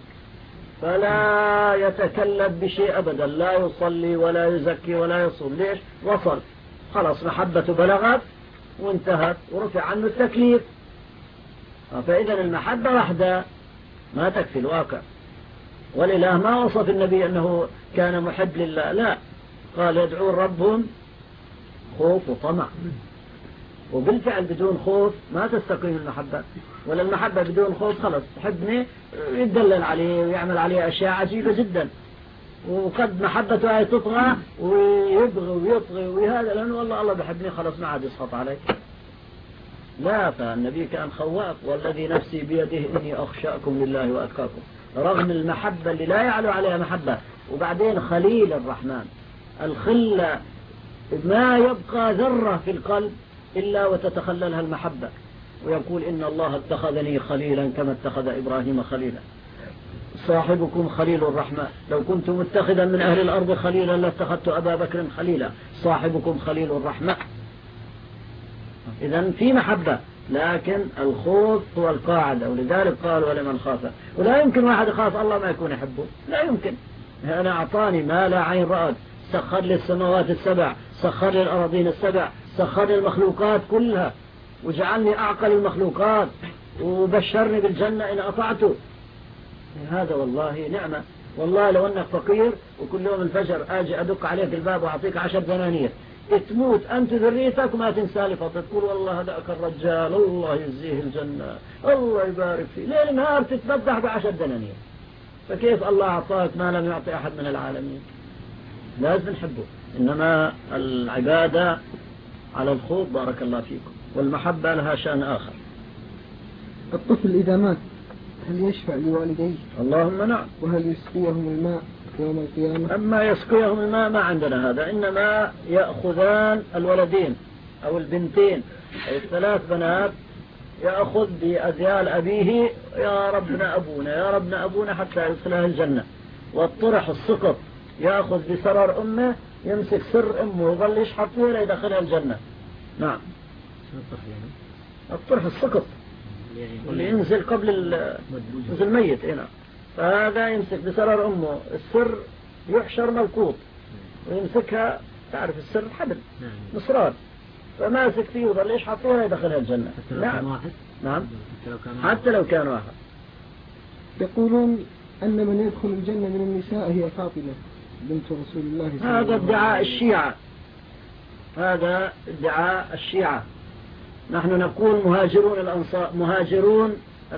فلا يتكلم بشيء أبدا، لا يصلي ولا يزكي ولا يصوم. ليش؟ وصل خلاص، محبته بلغت وانتهت ورفع عنه التكليف. فإذا المحبة وحدها ما تكفي الواقع. ولله ما وصف النبي أنه كان محب لله، لا، قال يدعون ربهم خوف وطمع. وبالفعل بدون خوف ما تستقيم المحبة، ولا المحبة بدون خوف خلص تحبني يتدلل عليه ويعمل عليه أشياء عجيبة جدا، وقد محبته هاي تطغى ويبغي ويطغي وهذا، لأنه والله الله بحبني خلص ما عاد يسخط علي. لا، فالنبي كان خواف، والذي نفسي بيده إني أخشاكم لله وأتقاكم، رغم المحبة اللي لا يعلو عليها محبة. وبعدين خليل الرحمن، الخلة ما يبقى ذرة في القلب إلا وتتخللها المحبة. ويقول إن الله اتخذني خليلا كما اتخذ إبراهيم خليلا. صاحبكم خليل الرحمن، لو كنت متخذا من أهل الأرض خليلا لاتخذت أبا بكر خليلا. صاحبكم خليل الرحمن. إذن في محبة، لكن الخوف هو القاعدة. ولذلك قال ولمن خاف. ولا يمكن واحد يخاف الله ما يكون يحبه، لا يمكن. أنا أعطاني ما لا عين رأت، سخر لي السماوات السبع، سخر لي الأراضين السبع، سخر لي المخلوقات كلها، وجعلني أعقل المخلوقات، وبشرني بالجنة إن أطعته. هذا والله نعمة. والله لو أنك فقير وكل يوم الفجر آجي أدق عليك الباب وأعطيك 10 دنانير، تموت أنت ذريتك وما تنسى تقول والله هذاك الرجال الله يجزيه الجنة، الله يبارك فيه، ليل نهار تتبدح ب10 دنانير. فكيف الله أعطاك ما لم يعطي أحد من العالمين؟ لازم نحبه. إنما العبادة على الخوف بارك الله فيكم، والمحبة لها شأن آخر. الطفل إذا مات هل يشفع لوالديه؟ اللهم نعم. وهل يسقيهم الماء يوم القيامة؟ أما يسقيهم الماء ما عندنا هذا، إنما يأخذان الولدين أو البنتين أو 3 بنات، يأخذ بأذيال أبيه، يا ربنا أبونا يا ربنا أبونا حتى يدخلها الجنة. والطرح السقط يأخذ بسرر أمه، يمسك سر أمه ويظل يشحط فيه ليدخلها الجنة. نعم. الطرح السقط اللي ينزل قبل ينزل ميت هنا، فهذا يمسك بسرر أمه، السر يحشر ملقوط ويمسكها، تعرف السر حبل مصرار، فماسك فيه وظل يشحط فيه ليدخلها الجنة. نعم. نعم، حتى لو كان واحد. يقولون أن من يدخل الجنة من النساء هي فاطمة، بنت رسول الله صلى الله عليه وسلم. هذا ادعاء الشيعة، هذا ادعاء الشيعة. نحن نقول مهاجرون الأنصار، مهاجرون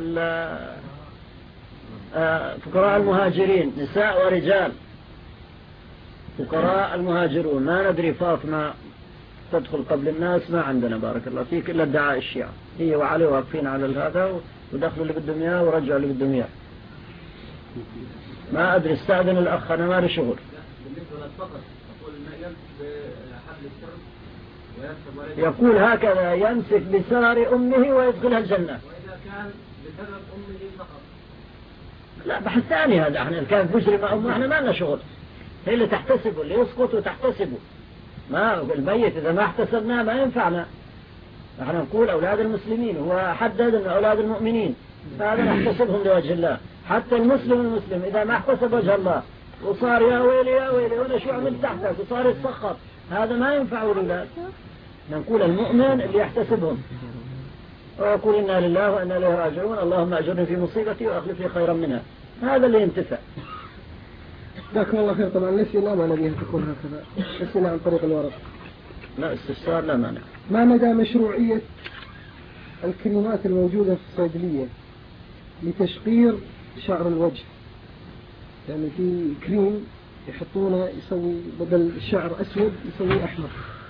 فقراء المهاجرين نساء ورجال، فقراء المهاجرون. ما ندري فاطمة تدخل قبل الناس، ما عندنا بارك الله فيك إلا ادعاء الشيعة. هي وعلي واقفين على هذا ودخلوا اللي بدهم اياه ورجعوا اللي بدهم اياه. ما أدري، استأذن الأخ أنا ما لي شغل. بالنسبة للفقر يقول إنه يمسك بحبل السر ويكسب يقول هكذا يمسك بسرر أمه ويدخلها الجنة. وإذا كان بسبب أمه فقط. لا بحث ثاني هذا، احنا كان بجري مع أمه احنا ما لنا شغل. هي اللي تحتسبه، اللي يسقط وتحتسبه. ما الميت إذا ما احتسبناه ما ينفعنا. نحن نقول أولاد المسلمين، هو حدد أن أولاد المؤمنين، فهذا نحتسبهم لوجه الله. حتى المسلم إذا ما احتسب وجه الله وصار يا ويلي يا ويلي ولا شو عمل تحتك وصار يتسخط، هذا ما ينفع الأولاد. نقول المؤمن اللي يحتسبهم ويقول إنا لله وإنا إليه راجعون، اللهم أجرني في مصيبتي وأخلف لي خيرا منها، هذا اللي ينتفع. جزاكم الله خير. طبعا الأسئلة ما نبيها تكون هكذا، أسئلة عن طريق الورق. لا استفسار لا مانع. ما مدى مشروعية الكريمات الموجودة في الصيدلية لتشقير شعر الوجه؟ يعني في كريم يحطونه يسوي بدل الشعر أسود يسوي أحمر.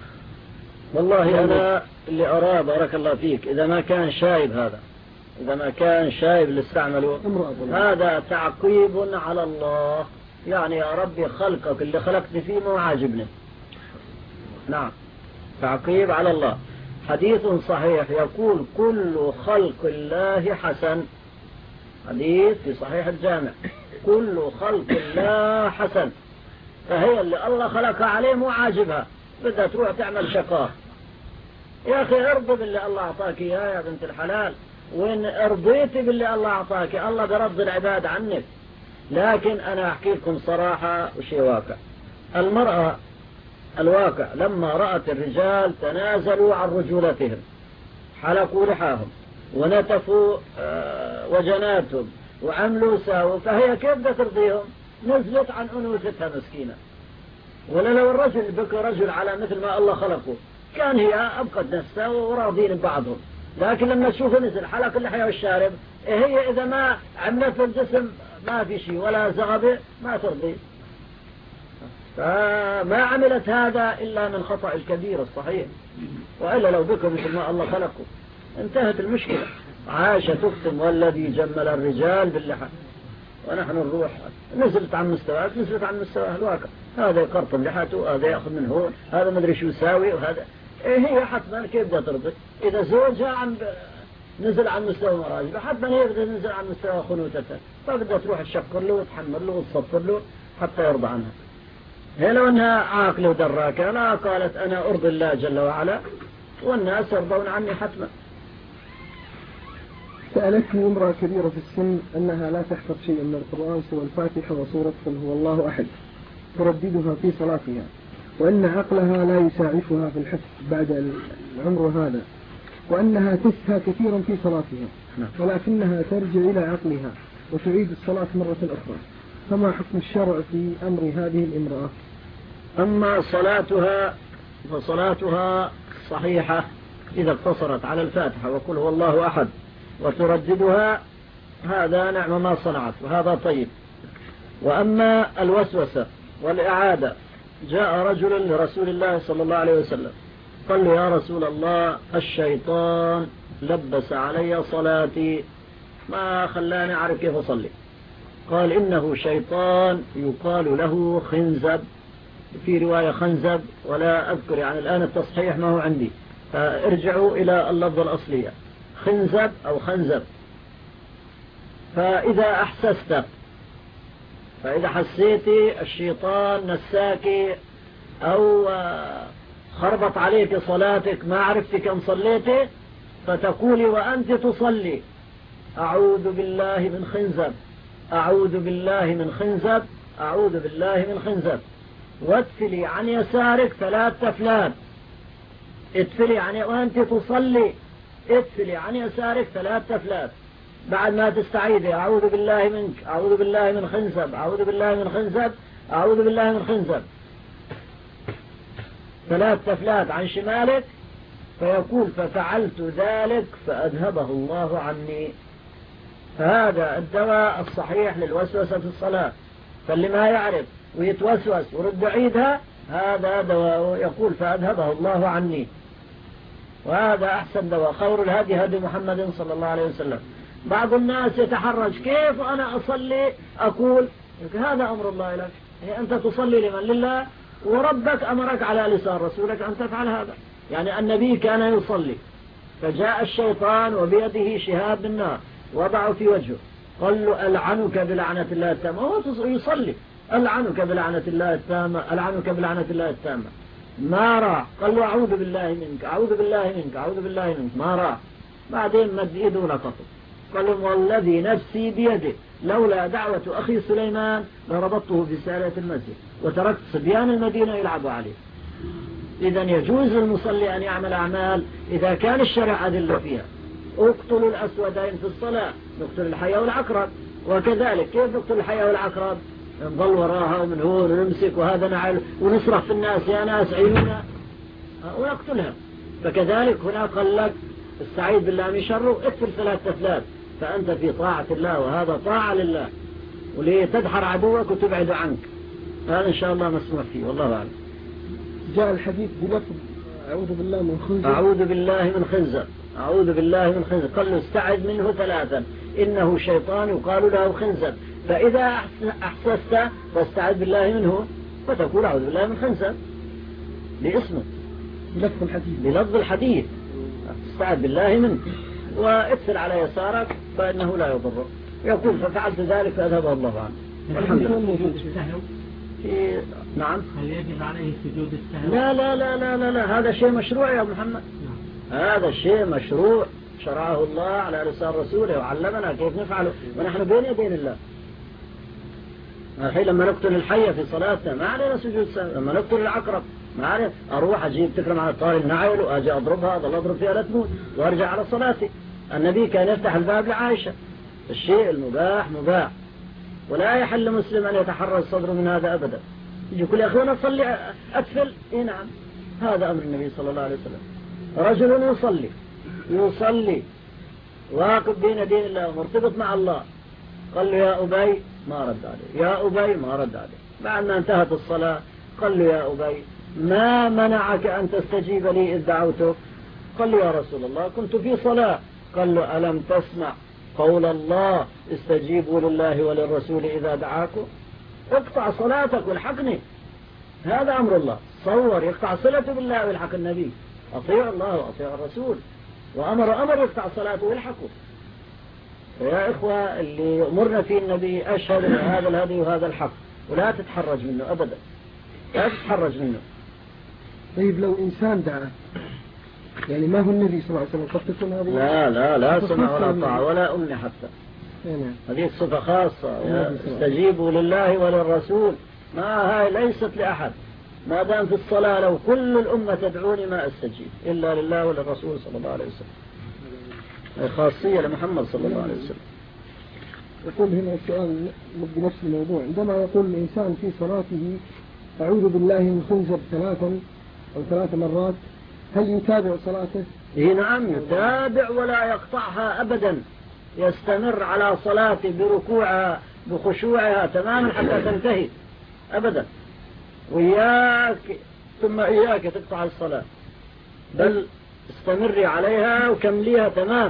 والله أنا اللي أراه بارك الله فيك، إذا ما كان شايب هذا، إذا ما كان شايب اللي استعمله، هذا تعقيب على الله. يعني يا ربي خلقك اللي خلقت فيه ما عاجبني. نعم، تعقيب على الله. حديث صحيح يقول كل خلق الله حسن، حديث في صحيح الجامع، كل خلق الله حسن. فهي اللي الله خلقها عليه مو عاجبها، بدها تروح تعمل شقاه. يا أخي ارضي باللي الله أعطاك إياه يا بنت الحلال، وإن ارضيتي باللي الله أعطاك الله برضي العباد عنك. لكن أنا أحكي لكم صراحة وشي واقع. المرأة الواقع لما رأت الرجال تنازلوا عن رجولتهم، حلقوا لحاهم ونتفوا وجناتهم وعملوا ساووا، فهي كيف بدها ترضيهم؟ نزلت عن أنوثتها مسكينة. ولا لو الرجل بكى رجل على مثل ما الله خلقه كان هي أبقت نفسها وراضين ببعضهم. لكن لما تشوفه نزل حلق اللحية والشارب، هي إذا ما عملت الجسم ما في شيء ولا زغبة ما ترضي. فما عملت هذا إلا من خطأ الكبير الصحيح، وإلا لو بكى مثل ما الله خلقه انتهت المشكلة. عاشة تكتم والذي جمل الرجال باللحى، ونحن نروح نزلت عن مستواه، نزلت عن مستواه الواقع. هذا يقرطم لحاته، هذا يأخذ من هون، هذا مدري شو يساوي، وهذا هي حتما كيف بدها ترضي؟ إذا زوجها نزل عن مستوى مراجبه، حتما هي بدها تنزل عن مستوى خنوتتها، فبدها تروح تشكر له وتحمل له وتصفر له حتى يرضى عنها. هي لو أنها عاقلة ودراكة لا قالت أنا أرضي الله جل وعلا والناس يرضون عني حتما. سألتني امرأة كبيرة في السن أنها لا تحفظ شيئا من القرآن سوى الفاتحة وسورة قل هو الله أحد، ترددها في صلاتها، وأن عقلها لا يساعفها في الحفظ بعد العمر هذا، وأنها تسهى كثيرا في صلاتها، ولكنها ترجع إلى عقلها وتعيد الصلاة مرة أخرى. فما حكم الشرع في أمر هذه الامرأة؟ أما صلاتها فصلاتها صحيحة إذا اقتصرت على الفاتحة وقل هو الله أحد وترددها، هذا نعم ما صنعت وهذا طيب. وأما الوسوسة والإعادة، جاء رجل لرسول الله صلى الله عليه وسلم قال له يا رسول الله الشيطان لبس علي صلاتي ما خلاني أعرف كيف أصلي. قال إنه شيطان يقال له خنزب، في رواية خنزب ولا أذكر يعني الآن التصحيح ما هو عندي، فارجعوا إلى اللفظ الأصلية خنزب أو خنزب. فإذا حسيتي الشيطان نساكي أو خربط عليك صلاتك ما عرفتي كم صليتي، فتقولي وأنت تصلي أعوذ بالله من خنزب، أعوذ بالله من خنزب، أعوذ بالله من خنزب، وادفلي عن يسارك 3 تفلات. ادفلي عن وأنت تصلي، ادفلي عن يسارك 3 تفلات. بعد ما تستعيذي أعوذ بالله منك، أعوذ بالله من خنزب، أعوذ بالله من خنزب، أعوذ بالله من خنزب 3 تفلات عن شمالك، فيقول ففعلت ذلك فأذهبه الله عني. فهذا الدواء الصحيح للوسوسة في الصلاة. فاللي ما يعرف ويتوسوس ورد عيدها، هذا دواء يقول فأذهبه الله عني. وهذا أحسن دواء. خير الهدي هدي محمد صلى الله عليه وسلم. بعض الناس يتحرج كيف أنا أصلي أقول هذا أمر الله لك، أنت تصلي لمن؟ لله، وربك أمرك على لسان رسولك أن تفعل هذا. يعني النبي كان يصلي فجاء الشيطان وبيده شهاب النار وضعه في وجهه، قال له ألعنك بلعنة الله التامة. هو يصلي ألعنك بلعنة الله التامة، ألعنك بلعنة الله التامة. ما راح، قال له أعوذ بالله منك، أعوذ بالله منك، أعوذ بالله منك. ما راح. بعدين مد يده لقطه، قال له والذي نفسي بيده لولا دعوة أخي سليمان لربطته في سارية المسجد وتركت صبيان المدينة يلعبوا عليه. إذا يجوز للمصلي أن يعمل أعمال إذا كان الشرع أدل فيها. اقتلوا الأسودين في الصلاة، نقتل الحية والعقرب. وكذلك كيف نقتل الحية والعقرب؟ نضل وراها ومن هون ونمسك وهذا نعل ونصرخ في الناس يا ناس عينونا ونقتلها. فكذلك هنا قال لك استعيذ بالله من شره، اكثر 3 تفلات، فأنت في طاعة الله، وهذا طاعة لله، ولتدحر عدوك وتبعد عنك. هذا إن شاء الله مسموح فيه، والله أعلم. جاء الحديث بلفظ أعوذ بالله من خنزب. أعوذ بالله من خنزب، أعوذ بالله من خنزب. قال له استعذ منه 3، إنه شيطان يقال له خنزب، فإذا أحسست فاستعذ بالله منه فتقول أعوذ بالله من خنزب لاسمه، بلفظ الحديث، بلفظ الحديث. استعذ بالله منه واكثر على يسارك فإنه لا يضر. يقول ففعلت ذلك فأذهبه الله عنه. والحمد لله. نعم. هل يجب عليه سجود السهو؟ لا لا لا لا لا, لا. هذا شيء مشروع يا محمد. هذا شيء مشروع شرعه الله على لسان رسوله وعلمنا كيف نفعله، ونحن بين يدين الله. الحين لما نقتل الحية في صلاتنا ما علينا سجود سهو، لما نقتل العقرب ما علينا أروح أجيب تكرم على الطار النعل وأجي أضربها أضل أضرب فيها لا تموت وأرجع على صلاتي. النبي كان يفتح الباب لعائشة. الشيء المباح مباح، ولا يحل مسلم أن يتحرز صدره من هذا أبدا. يجي كل أخوانا أصلي أتفل، إيه نعم، هذا أمر النبي صلى الله عليه وسلم. رجل يصلي واقف بين يدين الله مرتبط مع الله، قال له يا أبي، ما رد عليه، يا أبي ما رد عليه. بعد ما انتهت الصلاة قال له يا أبي ما منعك أن تستجيب لي إذ دعوتك؟ قال له يا رسول الله كنت في صلاة. قال له ألم تسمع قول الله استجيبوا لله وللرسول إذا دعاكم؟ اقطع صلاتك والحقني، هذا أمر الله. صور يقطع صلته بالله ويلحق النبي، أطيع الله وأطيع الرسول، وأمر يقطع صلاته ويلحقه. يا إخوة اللي أمرنا فيه النبي أشهد أن هذا الهدي وهذا الحق، ولا تتحرج منه أبدا، لا تتحرج منه. طيب لو إنسان دعا، يعني ما هو النبي صلى الله عليه وسلم قد تكون هذه؟ لا سمع ولا طاعة ولا أمن حتى. هذه صفة خاصة، استجيبوا لله وللرسول، ما هاي ليست لأحد. ما دام في الصلاة لو كل الأمة تدعوني ما أستجيب إلا لله وللرسول صلى الله عليه وسلم، خاصية لمحمد صلى الله عليه وسلم. يقول هنا السؤال بنفس الموضوع، عندما يقول الإنسان في صلاته أعوذ بالله من خنزب 3 أو 3 مرات، هل يتابع صلاته؟ إيه نعم يتابع ولا يقطعها أبدا، يستمر على صلاته بركوعها بخشوعها تماما حتى تنتهي أبدا. وإياك ثم إياك تقطع الصلاة، بل استمري عليها وكمليها تمام.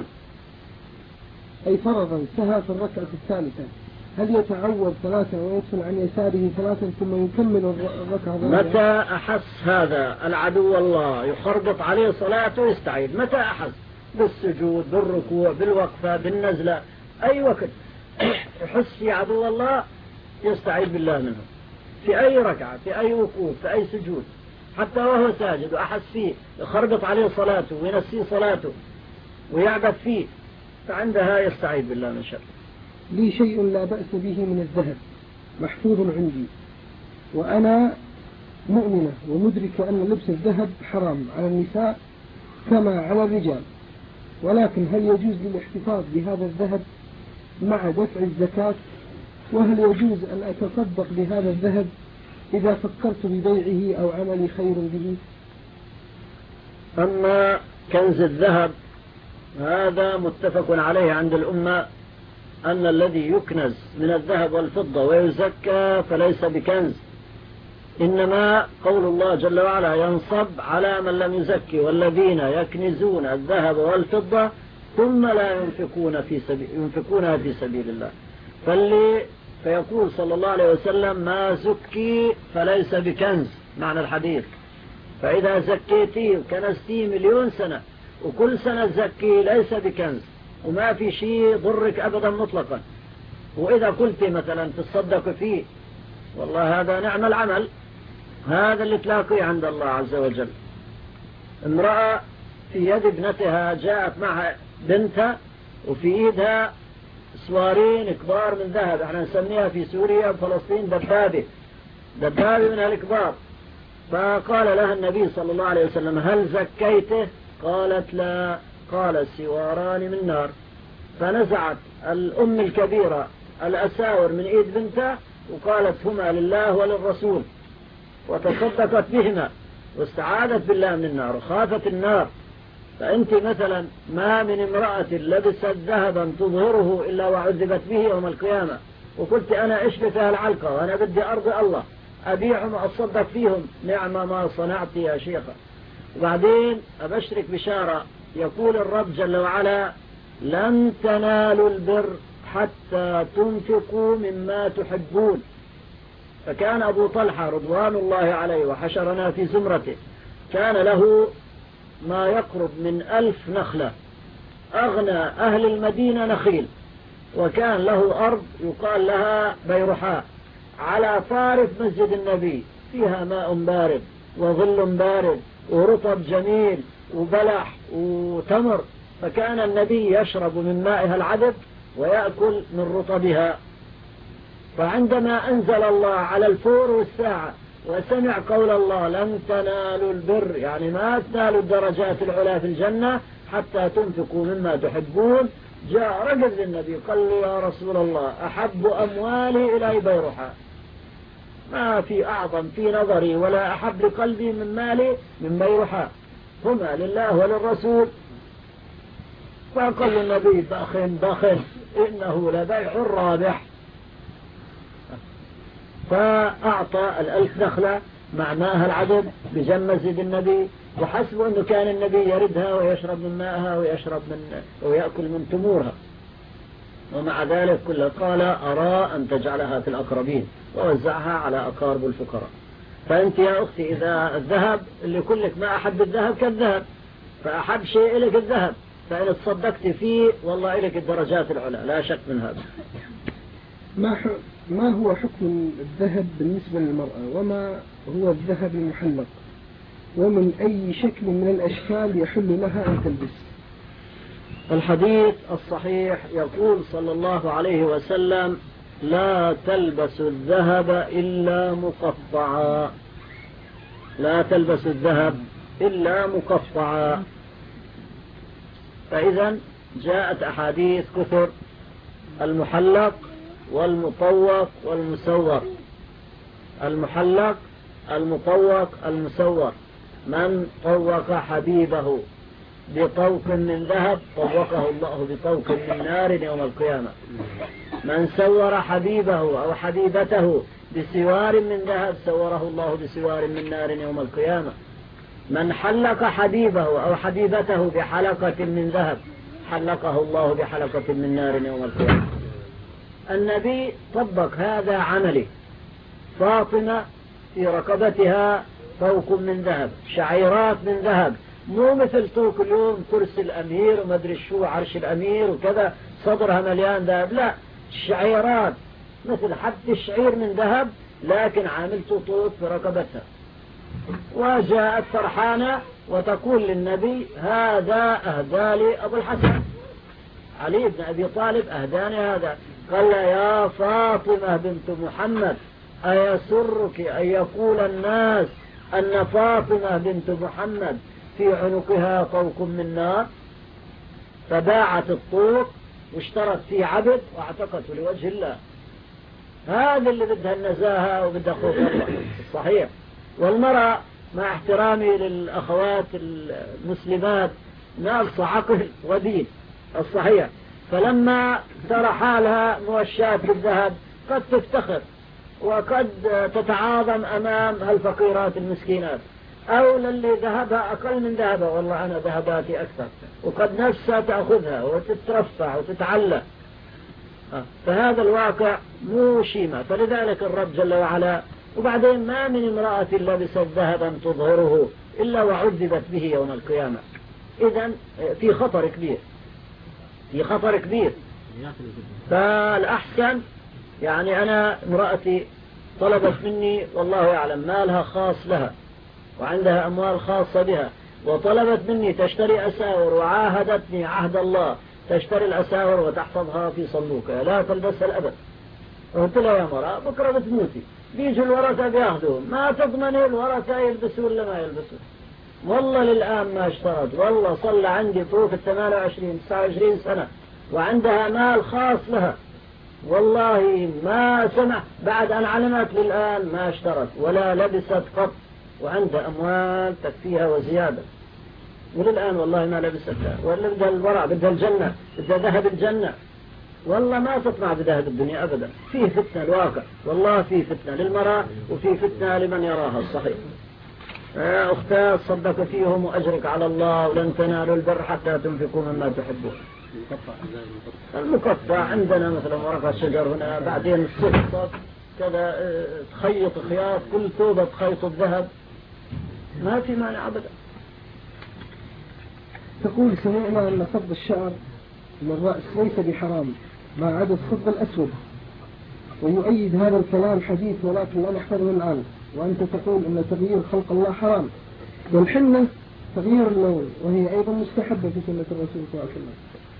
أي فرضا سهى في الركعة الثالثة، هل يتعوض 3 ويدخل عن يساره 3 ثم يكمل الركعة؟ متى أحس هذا العدو الله يخربط عليه صلاته يستعيد، متى أحس، بالسجود بالركوع بالوقفة بالنزلة، أي وقت يحس في عدو الله يستعيد بالله منه، في أي ركعة في أي وقوف في أي سجود، حتى وهو ساجد وأحس فيه يخربط عليه صلاته وينسيه صلاته ويعبث فيه، فعندها يستعيد بالله من شر. لي شيء لا بأس به من الذهب محفوظ عندي، وأنا مؤمنة ومدركة أن لبس الذهب حرام على النساء كما على الرجال، ولكن هل يجوز للاحتفاظ بهذا الذهب مع دفع الزكاة؟ وهل يجوز أن أتصدق بهذا الذهب إذا فكرت ببيعه أو عملي خير به؟ أما كنز الذهب هذا متفق عليه عند الأمة أن الذي يكنز من الذهب والفضة ويزكى فليس بكنز، إنما قول الله جل وعلا ينصب على من لم يزكي والذين يكنزون الذهب والفضة ثم لا ينفقونها في سبيل الله. فيقول صلى الله عليه وسلم ما زكي فليس بكنز معنى الحديث. فإذا زكيتي وكنزتي 1,000,000 سنة وكل سنة زكي ليس بكنز وما في شيء ضرك أبدا مطلقا. وإذا قلت مثلا تصدق فيه والله هذا نعم العمل، هذا اللي تلاقيه عند الله عز وجل. امرأة في يد ابنتها جاءت معها بنتها وفي ايدها سوارين كبار من ذهب، احنا نسميها في سوريا وفلسطين دبابة من الكبار. فقال لها النبي صلى الله عليه وسلم هل زكيته؟ قالت لا. قال سواران من نار. فنزعت الأم الكبيرة الأساور من ايد بنتها وقالت هما لله وللرسول وتصدقت بهما واستعاذت بالله من النار وخافت النار. فأنت مثلا ما من امرأة لبست ذهبا تظهره إلا وعذبت به يوم القيامة، وقلت أنا أشري فيها العلقة وأنا بدي أرضي الله أبيعهم وأصدق فيهم، نعم ما صنعت يا شيخة. وبعدين أبشرك بشارة، يقول الرب جل وعلا لن تنالوا البر حتى تنفقوا مما تحبون. فكان أبو طلحة رضوان الله عليه وحشرنا في زمرته كان له ما يقرب من 1000 نخلة، أغنى أهل المدينة نخيل، وكان له أرض يقال لها بيرحاء على طارف مسجد النبي فيها ماء بارد وظل بارد ورطب جميل وبلح وتمر، فكان النبي يشرب من مائها العذب ويأكل من رطبها. فعندما أنزل الله على الفور والساعة وسمع قول الله لن تنالوا البر، يعني ما تنالوا الدرجات العلى في الجنة حتى تنفقوا مما تحبون، جاء رجل للنبي قال له يا رسول الله أحب أموالي إلي بيرحاء، ما في أعظم في نظري ولا أحب لقلبي من مالي من بيرحاء، هما لله وللرسول. فقال النبي بخ إنه لبيع رابح. فأعطى 1000 نخلة مع ماءها العذب بجنب مسجد النبي، وحسب أنه كان النبي يردها ويشرب من ماءها ويأكل من تمورها، ومع ذلك كله قال أرى أن تجعلها في الأقربين ووزعها على أقارب الفقراء. فأنت يا أختي إذا الذهب اللي كلك ما أحب الذهب كالذهب، فأحب شيء إليك الذهب، فإن تصدقت فيه والله إليك الدرجات العلى لا شك من هذا. ما هو حكم الذهب بالنسبة للمرأة؟ وما هو الذهب المحلق؟ ومن أي شكل من الأشكال يحل لها أن تلبس؟ الحديث الصحيح يقول صلى الله عليه وسلم لا تلبسوا الذهب إلا مقطعا، لا تلبسوا الذهب إلا مقطعا. فإذا جاءت أحاديث كثر المحلق والمطوق والمسور، المحلق المطوق المسور. من طوق حبيبه بطوق من ذهب طوقه الله بطوق من نار يوم القيامة. من سور حبيبه أو حبيبته بسوار من ذهب سوره الله بسوار من نار يوم القيامة. من حلق حبيبه أو حبيبته بحلقة من ذهب حلقه الله بحلقة من نار يوم القيامة. النبي طبق هذا عملي. فاطمة في رقبتها طوق من ذهب، شعيرات من ذهب، مو مثل طوق اليوم كرسي الأمير ومدري شو عرش الأمير وكذا صدرها مليان ذهب، لا، شعيرات مثل حد الشعير من ذهب لكن عاملته طوق في رقبتها. وجاءت فرحانة وتقول للنبي هذا أهدى لي أبو الحسن علي بن أبي طالب أهداني هذا. قال يا فاطمة بنت محمد أيسرك أن يقول الناس أن فاطمة بنت محمد في عنقها طوق من نار؟ فباعت الطوق واشترت فيه عبد واعتقته لوجه الله. هذا اللي بدها النزاهة وبدها خوف الله الصحيح. والمرأة مع احترامي للأخوات المسلمات ناقصة عقل ودين الصحيح، فلما ترى حالها موشاة بالذهب قد تفتخر وقد تتعاظم أمام هالفقيرات المسكينات، أو للي ذهبها أقل من ذهبها والله أنا ذهباتي أكثر، وقد نفسها تأخذها وتترفع وتتعلى. فهذا الواقع مو شيمة. فلذلك الرب جل وعلا وبعدين ما من امرأة لبست ذهبا تظهره إلا وعذبت به يوم القيامة. إذن في خطر كبير، في خطر كبير. فالأحسن يعني أنا امرأتي طلبت مني والله يعلم مالها خاص لها وعندها أموال خاصة بها، وطلبت مني تشتري أساور وعاهدتني عهد الله تشتري الأساور وتحفظها في صندوقها لا تلبسها الأبد. قلت لها يا مرأة بكرة بتموتي، بيجوا الورثة بياخذوهم، ما تضمني الورثة يلبسوا ولا ما يلبسوا. والله للآن ما اشترت، والله صلى عندي فوق 28 29 سنة وعندها مال خاص لها، والله ما سمع بعد أن علمت للآن ما اشترت ولا لبست قط، وعندها أموال تكفيها وزيادة، وللآن والله ما لبستها. ولا بدها الورع، بدها الجنة، بدها ذهب الجنة، والله ما تطمع بذهب الدنيا أبدا. فيه فتنة الواقع، والله فيه فتنة للمرأة وفيه فتنة لمن يراها الصحيح. يا أختاه صدق فيهم وأجرك على الله، ولن تنالوا البر حتى تنفقوا مما تحبون. المقطع عندنا مثلا ورقة شجر هنا، بعدين الصف كذا تخيط خياط، كل توبة تخيط الذهب، ما في مانع أبدا. تقول سمعنا أن صب الشعر من الرأس ليس بحرام ما عدا الصب الأسود، ويؤيد هذا الكلام حديث ولكن لا نحفظه الآن، وأنت تقول أن تغيير خلق الله حرام، والحنة تغيير اللون وهي أيضا مستحبة في سنة الرسول صلى الله عليه وسلم.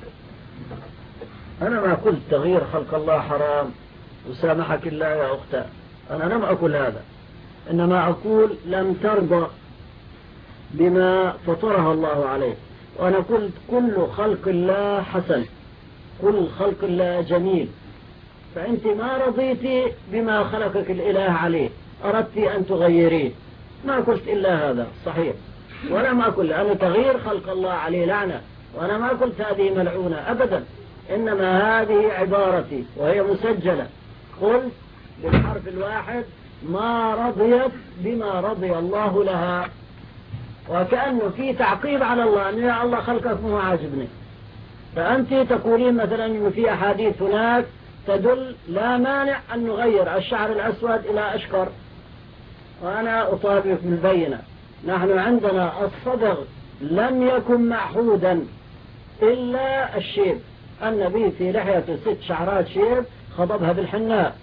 أنا ما قلت تغيير خلق الله حرام وسامحك الله يا أختي، أنا لم أقول هذا، إنما أقول لم ترضى بما فطرها الله عليه. وأنا قلت كل خلق الله حسن، كل خلق الله جميل، فأنت ما رضيتي بما خلقك الإله عليه، أردت أن تغيريه. ما قلت إلا هذا صحيح، ولا ما أقول أن تغيير خلق الله عليه لعنة، وأنا ما قلت هذه ملعونة أبدا، إنما هذه عبارتي وهي مسجلة. قلت بالحرف الواحد ما رضيت بما رضي الله لها، وكأنه في تعقيب على الله أن يا الله خلقك مو عاجبني. فأنت تقولين مثلا أنه في أحاديث هناك تدل لا مانع أن نغير الشعر الأسود إلى أشقر، وأنا أطابق بالبينة. نحن عندنا الصبغ لم يكن معهودا إلا الشيب، النبي في لحيته 6 شعرات شيب خضبها بالحناء.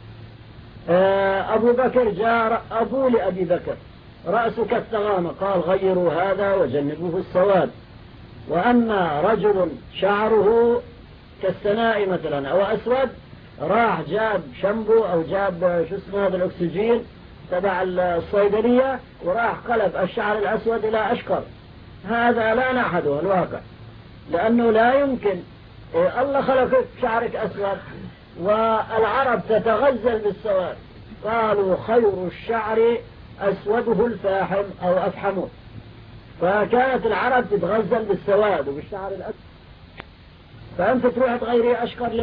أبو بكر جاء أبو لأبي بكر رأسه كالثغامة قال غيروا هذا وجنبوه السواد. وأما رجل شعره كالسناء مثلا أو أسود راح جاب شامبو أو جاب شو اسمه هذا الأكسجين تبع الصيدلية وراح قلب الشعر الأسود إلى أشقر، هذا لا نعهده الواقع، لأنه لا يمكن. الله خلقك شعرك أسود والعرب تتغزل بالسواد، قالوا خير الشعر أسوده الفاحم أو أفحمه، فكانت العرب تتغزل بالسواد وبالشعر الأسود، فأنت تروح تغيري أشقر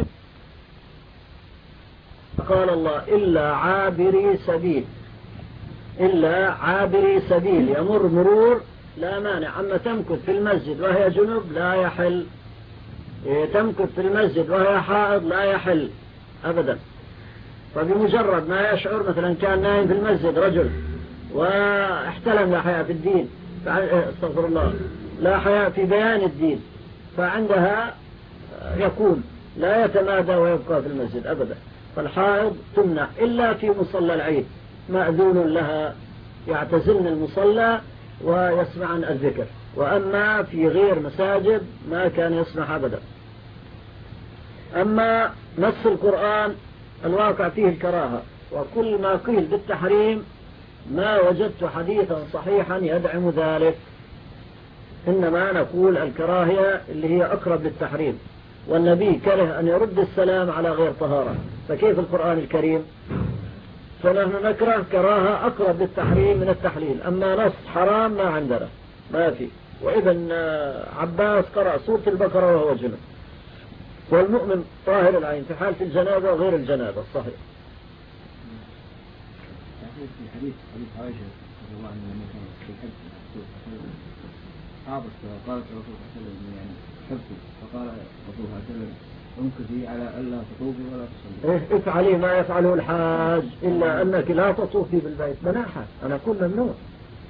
قال الله إلا عابري سبيل، إلا عابري سبيل يمر مرور لا مانع. أما تمكث في المسجد وهي جنب لا يحل، تمكث في المسجد وهي حائض لا يحل أبدا. فبمجرد ما يشعر مثلا كان نايم في المسجد رجل واحتلم لا حياء في الدين، استغفر الله، لا حياء في بيان الدين، فعندها يكون لا يتمادى ويبقى في المسجد أبدا. فالحائض تمنع إلا في مصلى العيد، مأذون لها يعتزلن المصلى ويسمعن الذكر، وأما في غير مساجد ما كان يسمح أبدا. أما نص القرآن الواقع فيه الكراهة، وكل ما قيل بالتحريم ما وجدت حديثا صحيحا يدعم ذلك، إنما نقول الكراهية اللي هي أقرب للتحريم، والنبي كره أن يرد السلام على غير طهارة، فكيف القرآن الكريم؟ فنحن نكره كراهة أقرب للتحريم من التحليل، أما نص حرام ما عندنا، ما في. وابن عباس قرأ سورة البقرة وهو جنب، والمؤمن طاهر العين في حالة الجنابة وغير الجنابة الصحيح. في حديث عائشة رضي الله عنها لما كانت في الحج حاضت فقالت الرسول صلى الله عليه وسلم يعني حبتي، فقال الرسول صلى الله عليه وسلم انكثي على ألا تطوفي ولا تصلي. افعلي ما يفعله الحاج إلا أنك لا تطوفي بالبيت، مناحة. أنا أقول ممنوع.